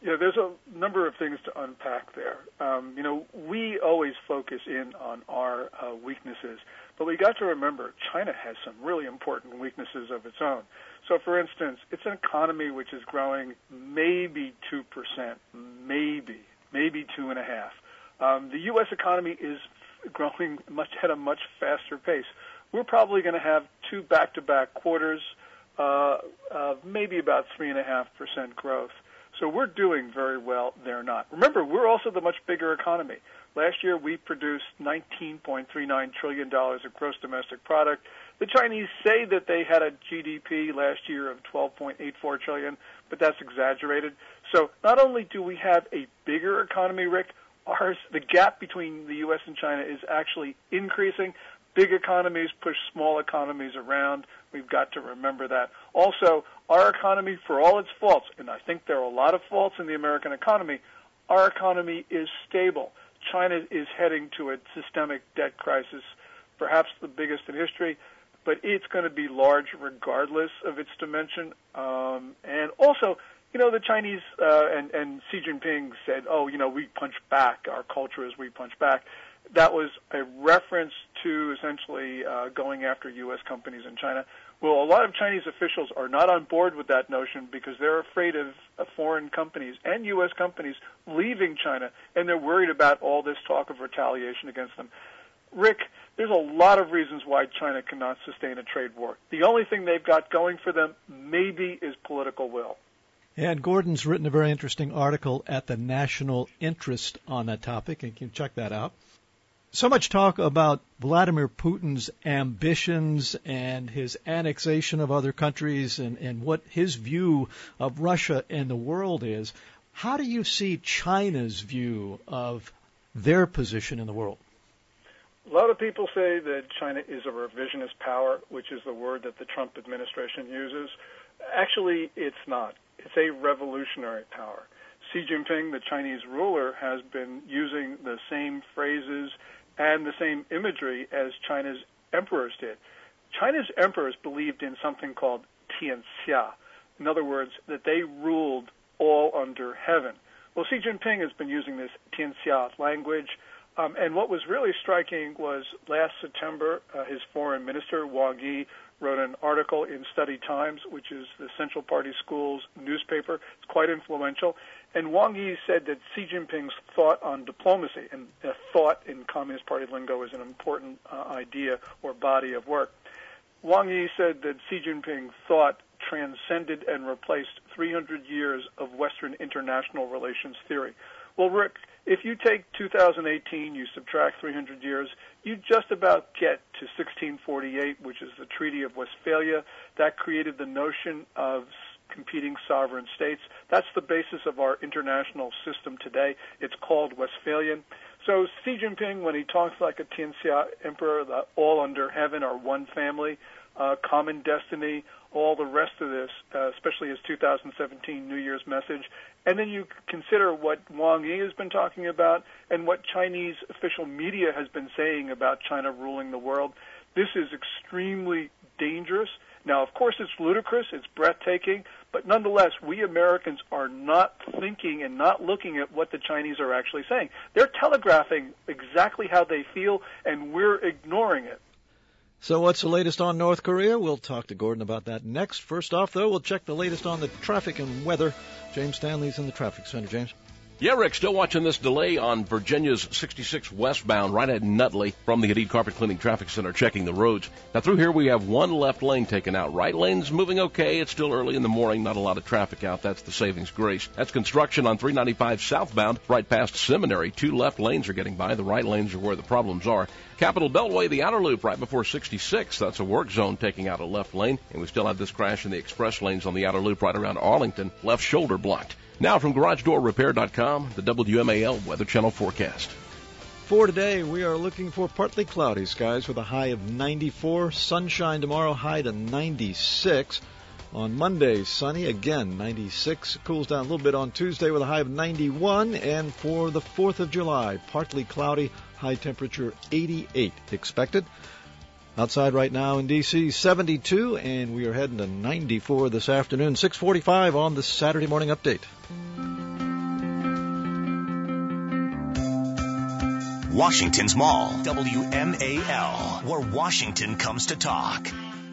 Yeah, there's a number of things to unpack there. Um, you know, we always focus in on our uh, weaknesses, but we got to remember China has some really important weaknesses of its own. So, for instance, it's an economy which is growing maybe two percent, maybe, maybe two and a half. Um, the U S economy is growing much at a much faster pace. We're probably going to have two back-to-back quarters uh, of maybe about three and a half percent growth. So we're doing very well. They're not. Remember, we're also the much bigger economy. Last year, we produced nineteen point three nine trillion dollars of gross domestic product. The Chinese say that they had a G D P last year of twelve point eight four trillion dollars, but that's exaggerated. So not only do we have a bigger economy, Rick, ours, the gap between the U S and China is actually increasing. Big economies push small economies around. We've got to remember that. Also, our economy, for all its faults, and I think there are a lot of faults in the American economy, our economy is stable. China is heading to a systemic debt crisis, perhaps the biggest in history, but it's going to be large regardless of its dimension. Um, and also, you know, the Chinese uh, and, and Xi Jinping said, oh, you know, we punch back. Our culture is we punch back. That was a reference to essentially uh, going after U S companies in China. Well, a lot of Chinese officials are not on board with that notion because they're afraid of, of foreign companies and U S companies leaving China, and they're worried about all this talk of retaliation against them. Rick, there's a lot of reasons why China cannot sustain a trade war. The only thing they've got going for them maybe is political will. And Gordon's written a very interesting article at the National Interest on that topic, and you can check that out. So much talk about Vladimir Putin's ambitions and his annexation of other countries and, and what his view of Russia and the world is. How do you see China's view of their position in the world? A lot of people say that China is a revisionist power, which is the word that the Trump administration uses. Actually, it's not. It's a revolutionary power. Xi Jinping, the Chinese ruler, has been using the same phrases and the same imagery as China's emperors did. China's emperors believed in something called Tianxia. In other words, that they ruled all under heaven. Well, Xi Jinping has been using this Tianxia language, um, and what was really striking was last September, uh, his foreign minister, Wang Yi, wrote an article in Study Times, which is the Central Party School's newspaper. It's quite influential. And Wang Yi said that Xi Jinping's thought on diplomacy, and uh, thought in Communist Party lingo is an important uh, idea or body of work. Wang Yi said that Xi Jinping's thought transcended and replaced three hundred years of Western international relations theory. Well, Rick, if you take two thousand eighteen, you subtract three hundred years, you just about get to sixteen forty-eight, which is the Treaty of Westphalia. That created the notion of competing sovereign states. That's the basis of our international system today. It's called Westphalian. So Xi Jinping, when he talks like a Tianxia emperor, the all under heaven are one family, uh, common destiny, all the rest of this, uh, especially his two thousand seventeen New Year's message, and then you consider what Wang Yi has been talking about and what Chinese official media has been saying about China ruling the world, this is extremely dangerous. Now, of course, it's ludicrous, it's breathtaking, but nonetheless, we Americans are not thinking and not looking at what the Chinese are actually saying. They're telegraphing exactly how they feel, and we're ignoring it. So what's the latest on North Korea? We'll talk to Gordon about that next. First off, though, we'll check the latest on the traffic and weather. James Stanley's in the traffic center. James? Yeah, Rick, still watching this delay on Virginia's sixty-six westbound right at Nutley from the Hadid Carpet Cleaning Traffic Center checking the roads. Now, through here we have one left lane taken out. Right lane's moving okay. It's still early in the morning. Not a lot of traffic out. That's the savings grace. That's construction on three ninety-five southbound right past Seminary. Two left lanes are getting by. The right lanes are where the problems are. Capitol Beltway, the outer loop right before sixty-six. That's a work zone taking out a left lane. And we still have this crash in the express lanes on the outer loop right around Arlington. Left shoulder blocked. Now from Garage Door Repair dot com, the W M A L Weather Channel forecast. For today, we are looking for partly cloudy skies with a high of ninety-four. Sunshine tomorrow, high to ninety-six. On Monday, sunny, again, ninety-six. It cools down a little bit on Tuesday with a high of ninety-one. And for the fourth of July, partly cloudy, high temperature eighty-eight expected. Outside right now in D C, seventy-two, and we are heading to ninety-four this afternoon. six forty-five on the Saturday Morning Update. Washington's Mall, W M A L, where Washington comes to talk.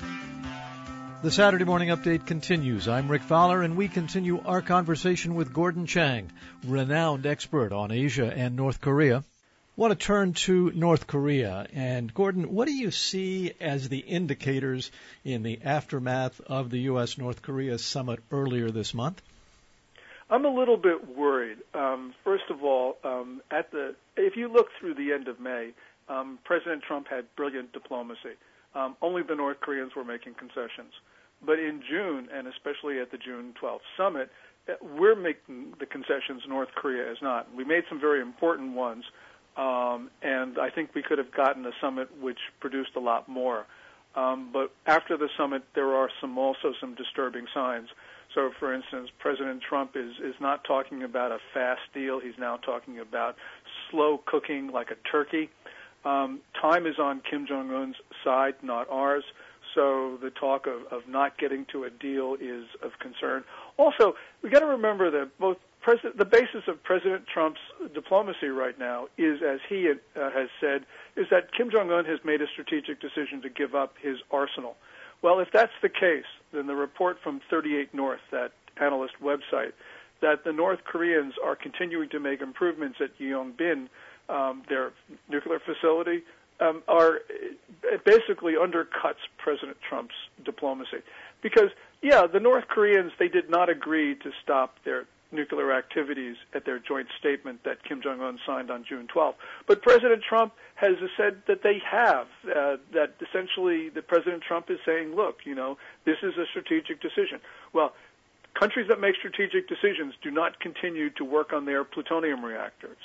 The Saturday Morning Update continues. I'm Rick Fowler, and we continue our conversation with Gordon Chang, renowned expert on Asia and North Korea. I want to turn to North Korea. And, Gordon, what do you see as the indicators in the aftermath of the U S North Korea summit earlier this month? I'm a little bit worried. Um, first of all, um, at the if you look through the end of May, um, President Trump had brilliant diplomacy. Um, only the North Koreans were making concessions. But in June, and especially at the June twelfth summit, we're making the concessions North Korea is not. We made some very important ones, um, and I think we could have gotten a summit which produced a lot more. Um, but after the summit, there are some also some disturbing signs. So, for instance, President Trump is, is not talking about a fast deal. He's now talking about slow cooking like a turkey. Um, time is on Kim Jong-un's side, not ours. So the talk of, of not getting to a deal is of concern. Also, we got to remember that both President, the basis of President Trump's diplomacy right now is, as he uh, has said, is that Kim Jong-un has made a strategic decision to give up his arsenal. Well, if that's the case, then the report from thirty-eight North, that analyst website, that the North Koreans are continuing to make improvements at Yongbin, um, their nuclear facility, Um, are it basically undercuts President Trump's diplomacy. Because, yeah, the North Koreans, they did not agree to stop their nuclear activities at their joint statement that Kim Jong-un signed on June twelfth. But President Trump has said that they have, uh, that essentially that President Trump is saying, look, you know, this is a strategic decision. Well, countries that make strategic decisions do not continue to work on their plutonium reactors.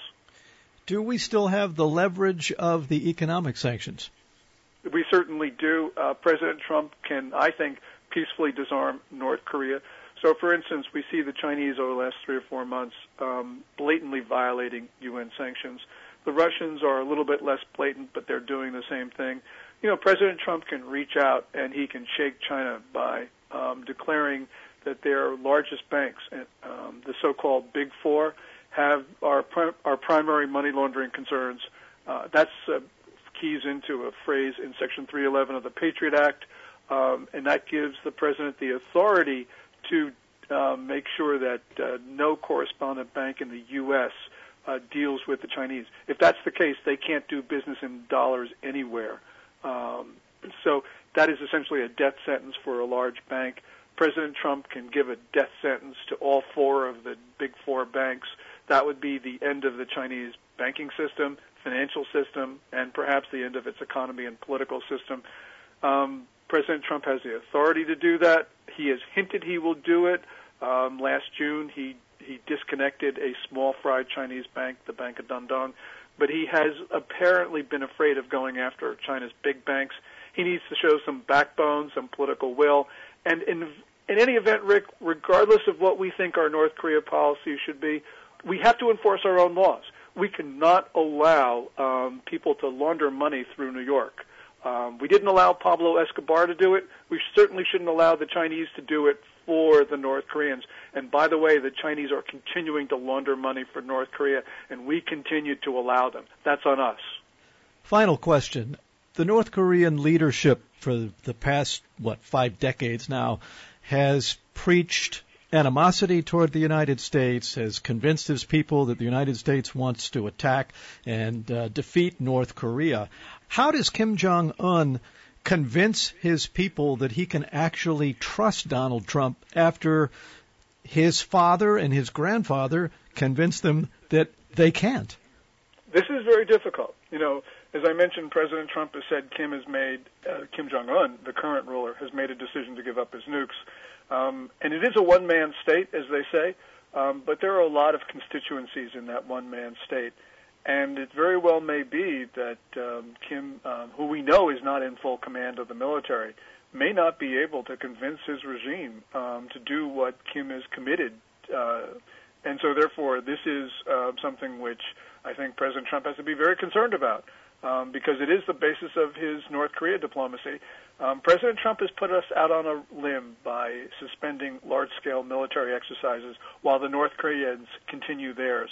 Do we still have the leverage of the economic sanctions? We certainly do. Uh, President Trump can, I think, peacefully disarm North Korea. So, for instance, we see the Chinese over the last three or four months um, blatantly violating U N sanctions. The Russians are a little bit less blatant, but they're doing the same thing. You know, President Trump can reach out and he can shake China by um, declaring that their largest banks, um, the so-called Big Four, have our our primary money laundering concerns. Uh, that's uh, keys into a phrase in Section three eleven of the Patriot Act, um, and that gives the president the authority to uh, make sure that uh, no correspondent bank in the U S uh, deals with the Chinese. If that's the case, they can't do business in dollars anywhere. Um, so that is essentially a death sentence for a large bank. President Trump can give a death sentence to all four of the big four banks. That would be the end of the Chinese banking system, financial system, and perhaps the end of its economy and political system. Um, President Trump has the authority to do that. He has hinted he will do it. Um, last June, he, he disconnected a small fried Chinese bank, the Bank of Dandong, but he has apparently been afraid of going after China's big banks. He needs to show some backbone, some political will, and in, in any event, Rick, regardless of what we think our North Korea policy should be, we have to enforce our own laws. We cannot allow um, people to launder money through New York. Um, we didn't allow Pablo Escobar to do it. We certainly shouldn't allow the Chinese to do it for the North Koreans. And by the way, the Chinese are continuing to launder money for North Korea, and we continue to allow them. That's on us. Final question. The North Korean leadership for the past, what, five decades now has preached animosity toward the United States, has convinced his people that the United States wants to attack and uh, defeat North Korea. How does Kim Jong-un convince his people that he can actually trust Donald Trump after his father and his grandfather convinced them that they can't? This is very difficult. You know, as I mentioned, President Trump has said Kim has made, uh, Kim Jong-un, the current ruler, has made a decision to give up his nukes. Um, and it is a one-man state, as they say, um, but there are a lot of constituencies in that one-man state. And it very well may be that um, Kim, um, who we know is not in full command of the military, may not be able to convince his regime um, to do what Kim is committed. Uh, and so, therefore, this is uh, something which I think President Trump has to be very concerned about, um, because it is the basis of his North Korea diplomacy. Um, President Trump has put us out on a limb by suspending large-scale military exercises while the North Koreans continue theirs.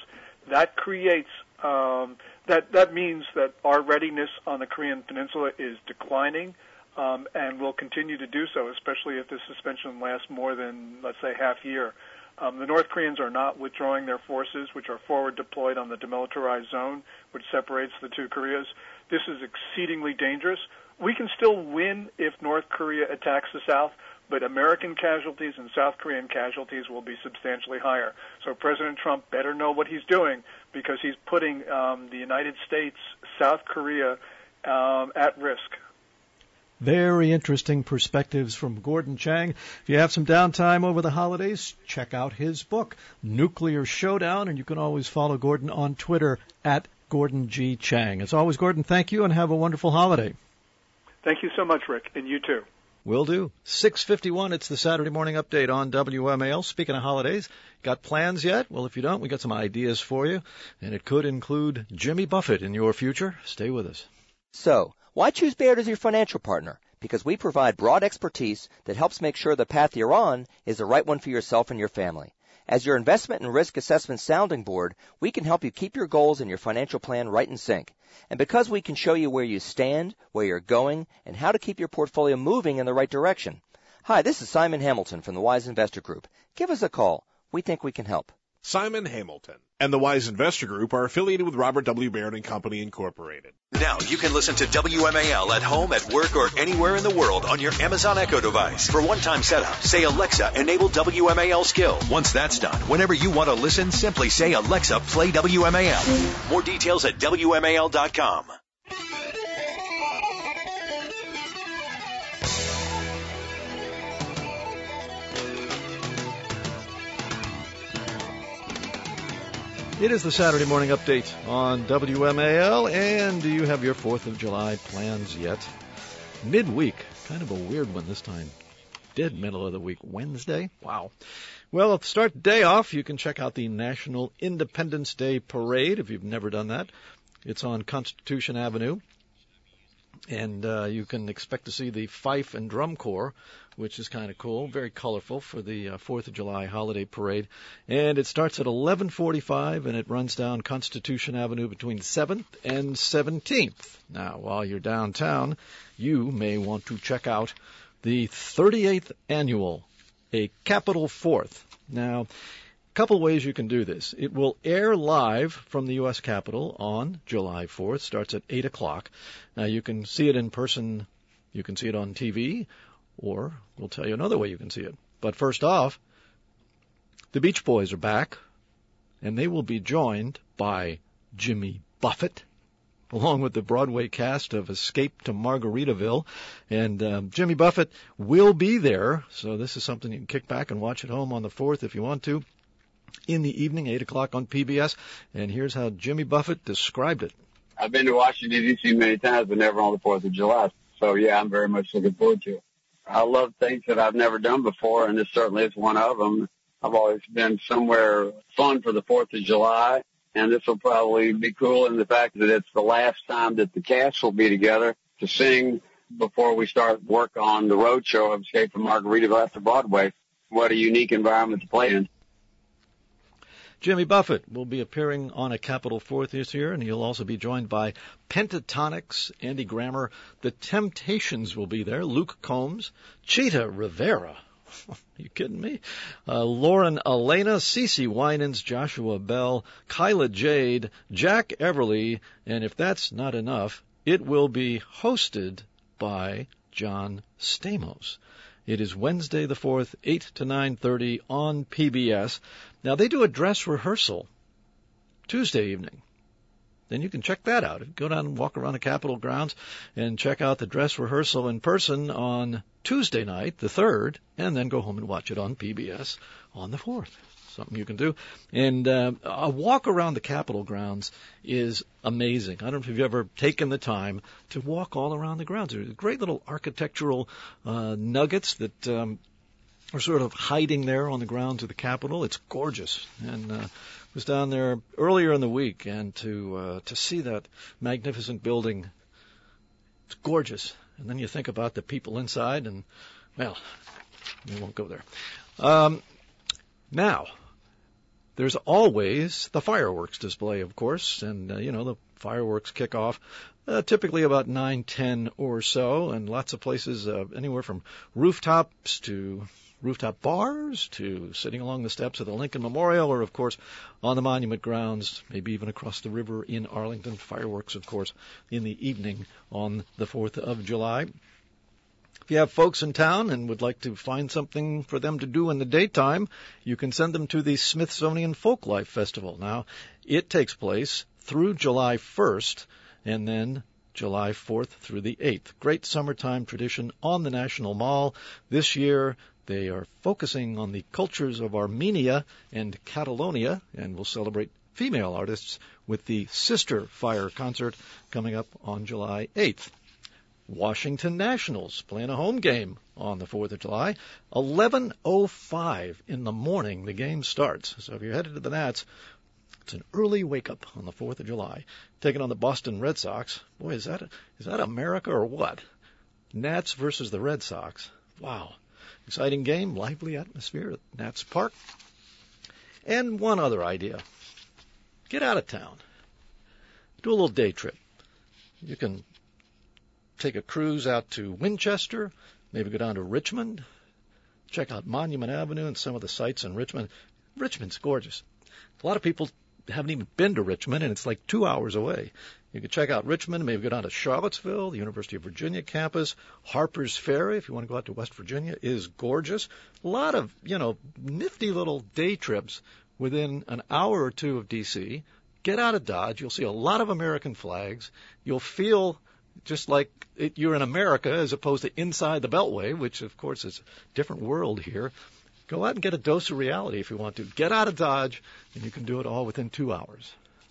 That creates um, that that means that our readiness on the Korean Peninsula is declining, um, and will continue to do so, especially if this suspension lasts more than, let's say, half year. Um, the North Koreans are not withdrawing their forces, which are forward deployed on the demilitarized zone, which separates the two Koreas. This is exceedingly dangerous. We can still win if North Korea attacks the South, but American casualties and South Korean casualties will be substantially higher. So President Trump better know what he's doing, because he's putting um, the United States, South Korea, um, at risk. Very interesting perspectives from Gordon Chang. If you have some downtime over the holidays, check out his book, Nuclear Showdown, and you can always follow Gordon on Twitter at Gordon G. Chang. As always, Gordon, thank you and have a wonderful holiday. Thank you so much, Rick, and you too. Will do. six fifty-one, it's the Saturday Morning Update on W M A L. Speaking of holidays, got plans yet? Well, if you don't, we got some ideas for you, and it could include Jimmy Buffett in your future. Stay with us. So, why choose Baird as your financial partner? Because we provide broad expertise that helps make sure the path you're on is the right one for yourself and your family. As your investment and risk assessment sounding board, we can help you keep your goals and your financial plan right in sync. And because we can show you where you stand, where you're going, and how to keep your portfolio moving in the right direction. Hi, this is Simon Hamilton from the Wise Investor Group. Give us a call. We think we can help. Simon Hamilton and the Wise Investor Group are affiliated with Robert W. Baird and Company, Incorporated. Now you can listen to W M A L at home, at work, or anywhere in the world on your Amazon Echo device. For one-time setup, say, Alexa, enable W M A L skill. Once that's done, whenever you want to listen, simply say, Alexa, play W M A L. More details at W M A L dot com. It is the Saturday Morning Update on W M A L, and do you have your fourth of July plans yet? Midweek, kind of a weird one this time. Dead middle of the week, Wednesday. Wow. Well, to start the day off, you can check out the National Independence Day Parade if you've never done that. It's on Constitution Avenue, and uh, you can expect to see the Fife and Drum Corps, which is kind of cool, very colorful for the uh, fourth of July holiday parade. And it starts at eleven forty-five, and it runs down Constitution Avenue between seventh and seventeenth. Now, while you're downtown, you may want to check out the thirty-eighth Annual A Capitol Fourth. Now, a couple ways you can do this. It will air live from the U S Capitol on July fourth, starts at eight o'clock. Now, you can see it in person, you can see it on T V, or we'll tell you another way you can see it. But first off, the Beach Boys are back, and they will be joined by Jimmy Buffett, along with the Broadway cast of Escape to Margaritaville. And um, Jimmy Buffett will be there, so this is something you can kick back and watch at home on the fourth if you want to, in the evening, eight o'clock on P B S. And here's how Jimmy Buffett described it. I've been to Washington, D C many times, but never on the fourth of July. So, yeah, I'm very much looking forward to it. I love things that I've never done before, and this certainly is one of them. I've always been somewhere fun for the fourth of July, and this will probably be cool in the fact that it's the last time that the cast will be together to sing before we start work on the road show of Escape from Margaritaville after Broadway. What a unique environment to play in. Jimmy Buffett will be appearing on a Capitol Fourth this year, and he'll also be joined by Pentatonix, Andy Grammer. The Temptations will be there, Luke Combs, Cheetah Rivera. Are you kidding me? Uh, Lauren Elena, CeCe Winans, Joshua Bell, Kyla Jade, Jack Everly, and if that's not enough, it will be hosted by John Stamos. It is Wednesday the fourth, eight to nine thirty on P B S. Now, they do a dress rehearsal Tuesday evening. Then you can check that out. Go down and walk around the Capitol grounds and check out the dress rehearsal in person on Tuesday night, the third, and then go home and watch it on P B S on the fourth. Something you can do. And uh, a walk around the Capitol grounds is amazing. I don't know if you've ever taken the time to walk all around the grounds. There's great little architectural uh, nuggets that um, are sort of hiding there on the grounds of the Capitol. It's gorgeous. And uh, was down there earlier in the week, and to uh, to see that magnificent building, it's gorgeous. And then you think about the people inside, and, well, we won't go there. Um, now, There's always the fireworks display, of course, and, uh, you know, the fireworks kick off uh, typically about nine ten or so, and lots of places, uh, anywhere from rooftops to rooftop bars to sitting along the steps of the Lincoln Memorial or, of course, on the monument grounds, maybe even across the river in Arlington. Fireworks, of course, in the evening on the fourth of July. If you have folks in town and would like to find something for them to do in the daytime, you can send them to the Smithsonian Folklife Festival. Now, it takes place through July first and then July fourth through the eighth. Great summertime tradition on the National Mall. This year, they are focusing on the cultures of Armenia and Catalonia, and will celebrate female artists with the Sister Fire concert coming up on July eighth. Washington Nationals playing a home game on the fourth of July. eleven oh five in the morning the game starts. So if you're headed to the Nats, it's an early wake-up on the fourth of July. Taking on the Boston Red Sox. Boy, is that is that America or what? Nats versus the Red Sox. Wow. Exciting game, lively atmosphere at Nats Park. And one other idea. Get out of town. Do a little day trip. You can take a cruise out to Winchester, maybe go down to Richmond, check out Monument Avenue and some of the sights in Richmond. Richmond's gorgeous. A lot of people haven't even been to Richmond, and it's like two hours away. You could check out Richmond, maybe go down to Charlottesville, the University of Virginia campus. Harper's Ferry, if you want to go out to West Virginia, is gorgeous. A lot of, you know, nifty little day trips within an hour or two of D C. Get out of Dodge. You'll see a lot of American flags. You'll feel just like it, you're in America as opposed to inside the Beltway, which, of course, is a different world here. Go out and get a dose of reality if you want to. Get out of Dodge, and you can do it all within two hours.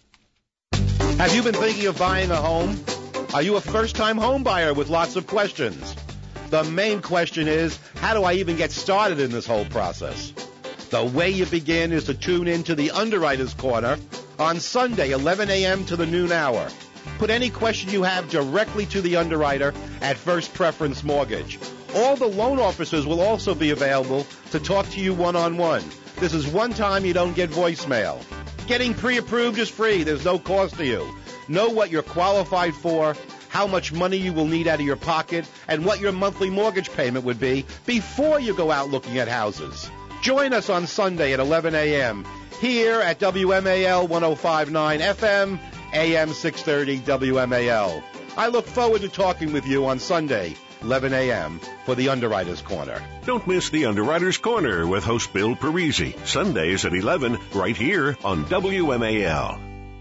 Have you been thinking of buying a home? Are you a first-time home buyer with lots of questions? The main question is, how do I even get started in this whole process? The way you begin is to tune in to the Underwriter's Corner on Sunday, eleven a.m. to the noon hour. Put any question you have directly to the underwriter at First Preference Mortgage. All the loan officers will also be available to talk to you one-on-one. This is one time you don't get voicemail. Getting pre-approved is free. There's no cost to you. Know what you're qualified for, how much money you will need out of your pocket, and what your monthly mortgage payment would be before you go out looking at houses. Join us on Sunday at eleven a.m. here at W M A L one oh five point nine F M, A M six thirty W M A L. I look forward to talking with you on Sunday, eleven a.m. for the Underwriter's Corner. Don't miss the Underwriter's Corner with host Bill Parisi, Sundays at eleven, right here on W M A L.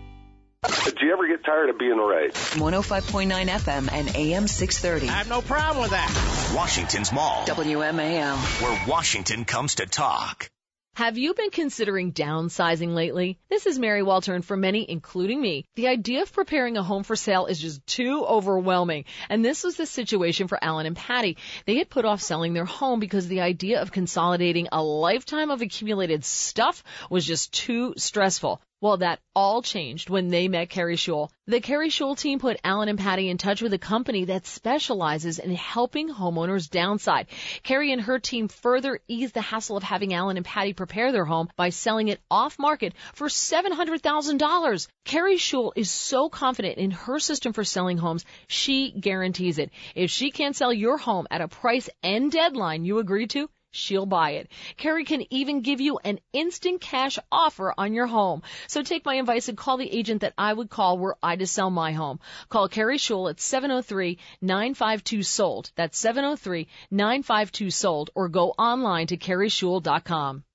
Do you ever get tired of being right? one oh five point nine F M and A M six thirty. I have no problem with that. Washington's Mall. W M A L. Where Washington comes to talk. Have you been considering downsizing lately? This is Mary Walter, and for many, including me, the idea of preparing a home for sale is just too overwhelming. And this was the situation for Alan and Patty. They had put off selling their home because the idea of consolidating a lifetime of accumulated stuff was just too stressful. Well, that all changed when they met Carrie Schul. The Carrie Schul team put Alan and Patty in touch with a company that specializes in helping homeowners downsize. Carrie and her team further eased the hassle of having Alan and Patty prepare their home by selling it off-market for seven hundred thousand dollars. Carrie Schul is so confident in her system for selling homes, she guarantees it. If she can't sell your home at a price and deadline you agree to, she'll buy it. Carrie can even give you an instant cash offer on your home. So take my advice and call the agent that I would call were I to sell my home. Call Carrie Schul at seven oh three, nine five two, sold. That's seven oh three, nine five two, sold. Or go online to carrie schul dot com.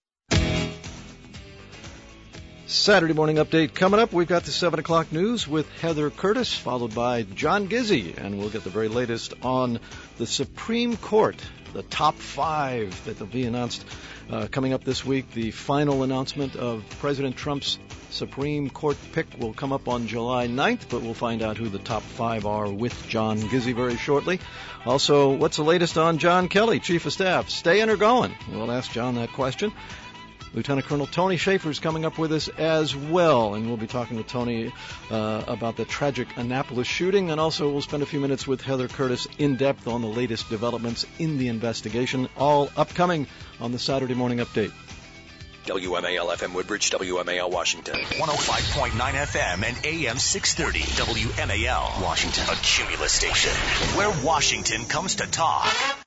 Saturday morning update coming up. We've got the seven o'clock news with Heather Curtis, followed by John Gizzi, and we'll get the very latest on the Supreme Court, the top five that will be announced uh, coming up this week. The final announcement of President Trump's Supreme Court pick will come up on July ninth, but we'll find out who the top five are with John Gizzi very shortly. Also, what's the latest on John Kelly, Chief of Staff? Staying or going? We'll ask John that question. Lieutenant Colonel Tony Schaefer is coming up with us as well, and we'll be talking with Tony uh, about the tragic Annapolis shooting, and also we'll spend a few minutes with Heather Curtis in depth on the latest developments in the investigation, all upcoming on the Saturday Morning Update. W M A L F M Woodbridge, W M A L Washington. one oh five point nine F M and A M six thirty. W M A L Washington. A Cumulus station where Washington comes to talk.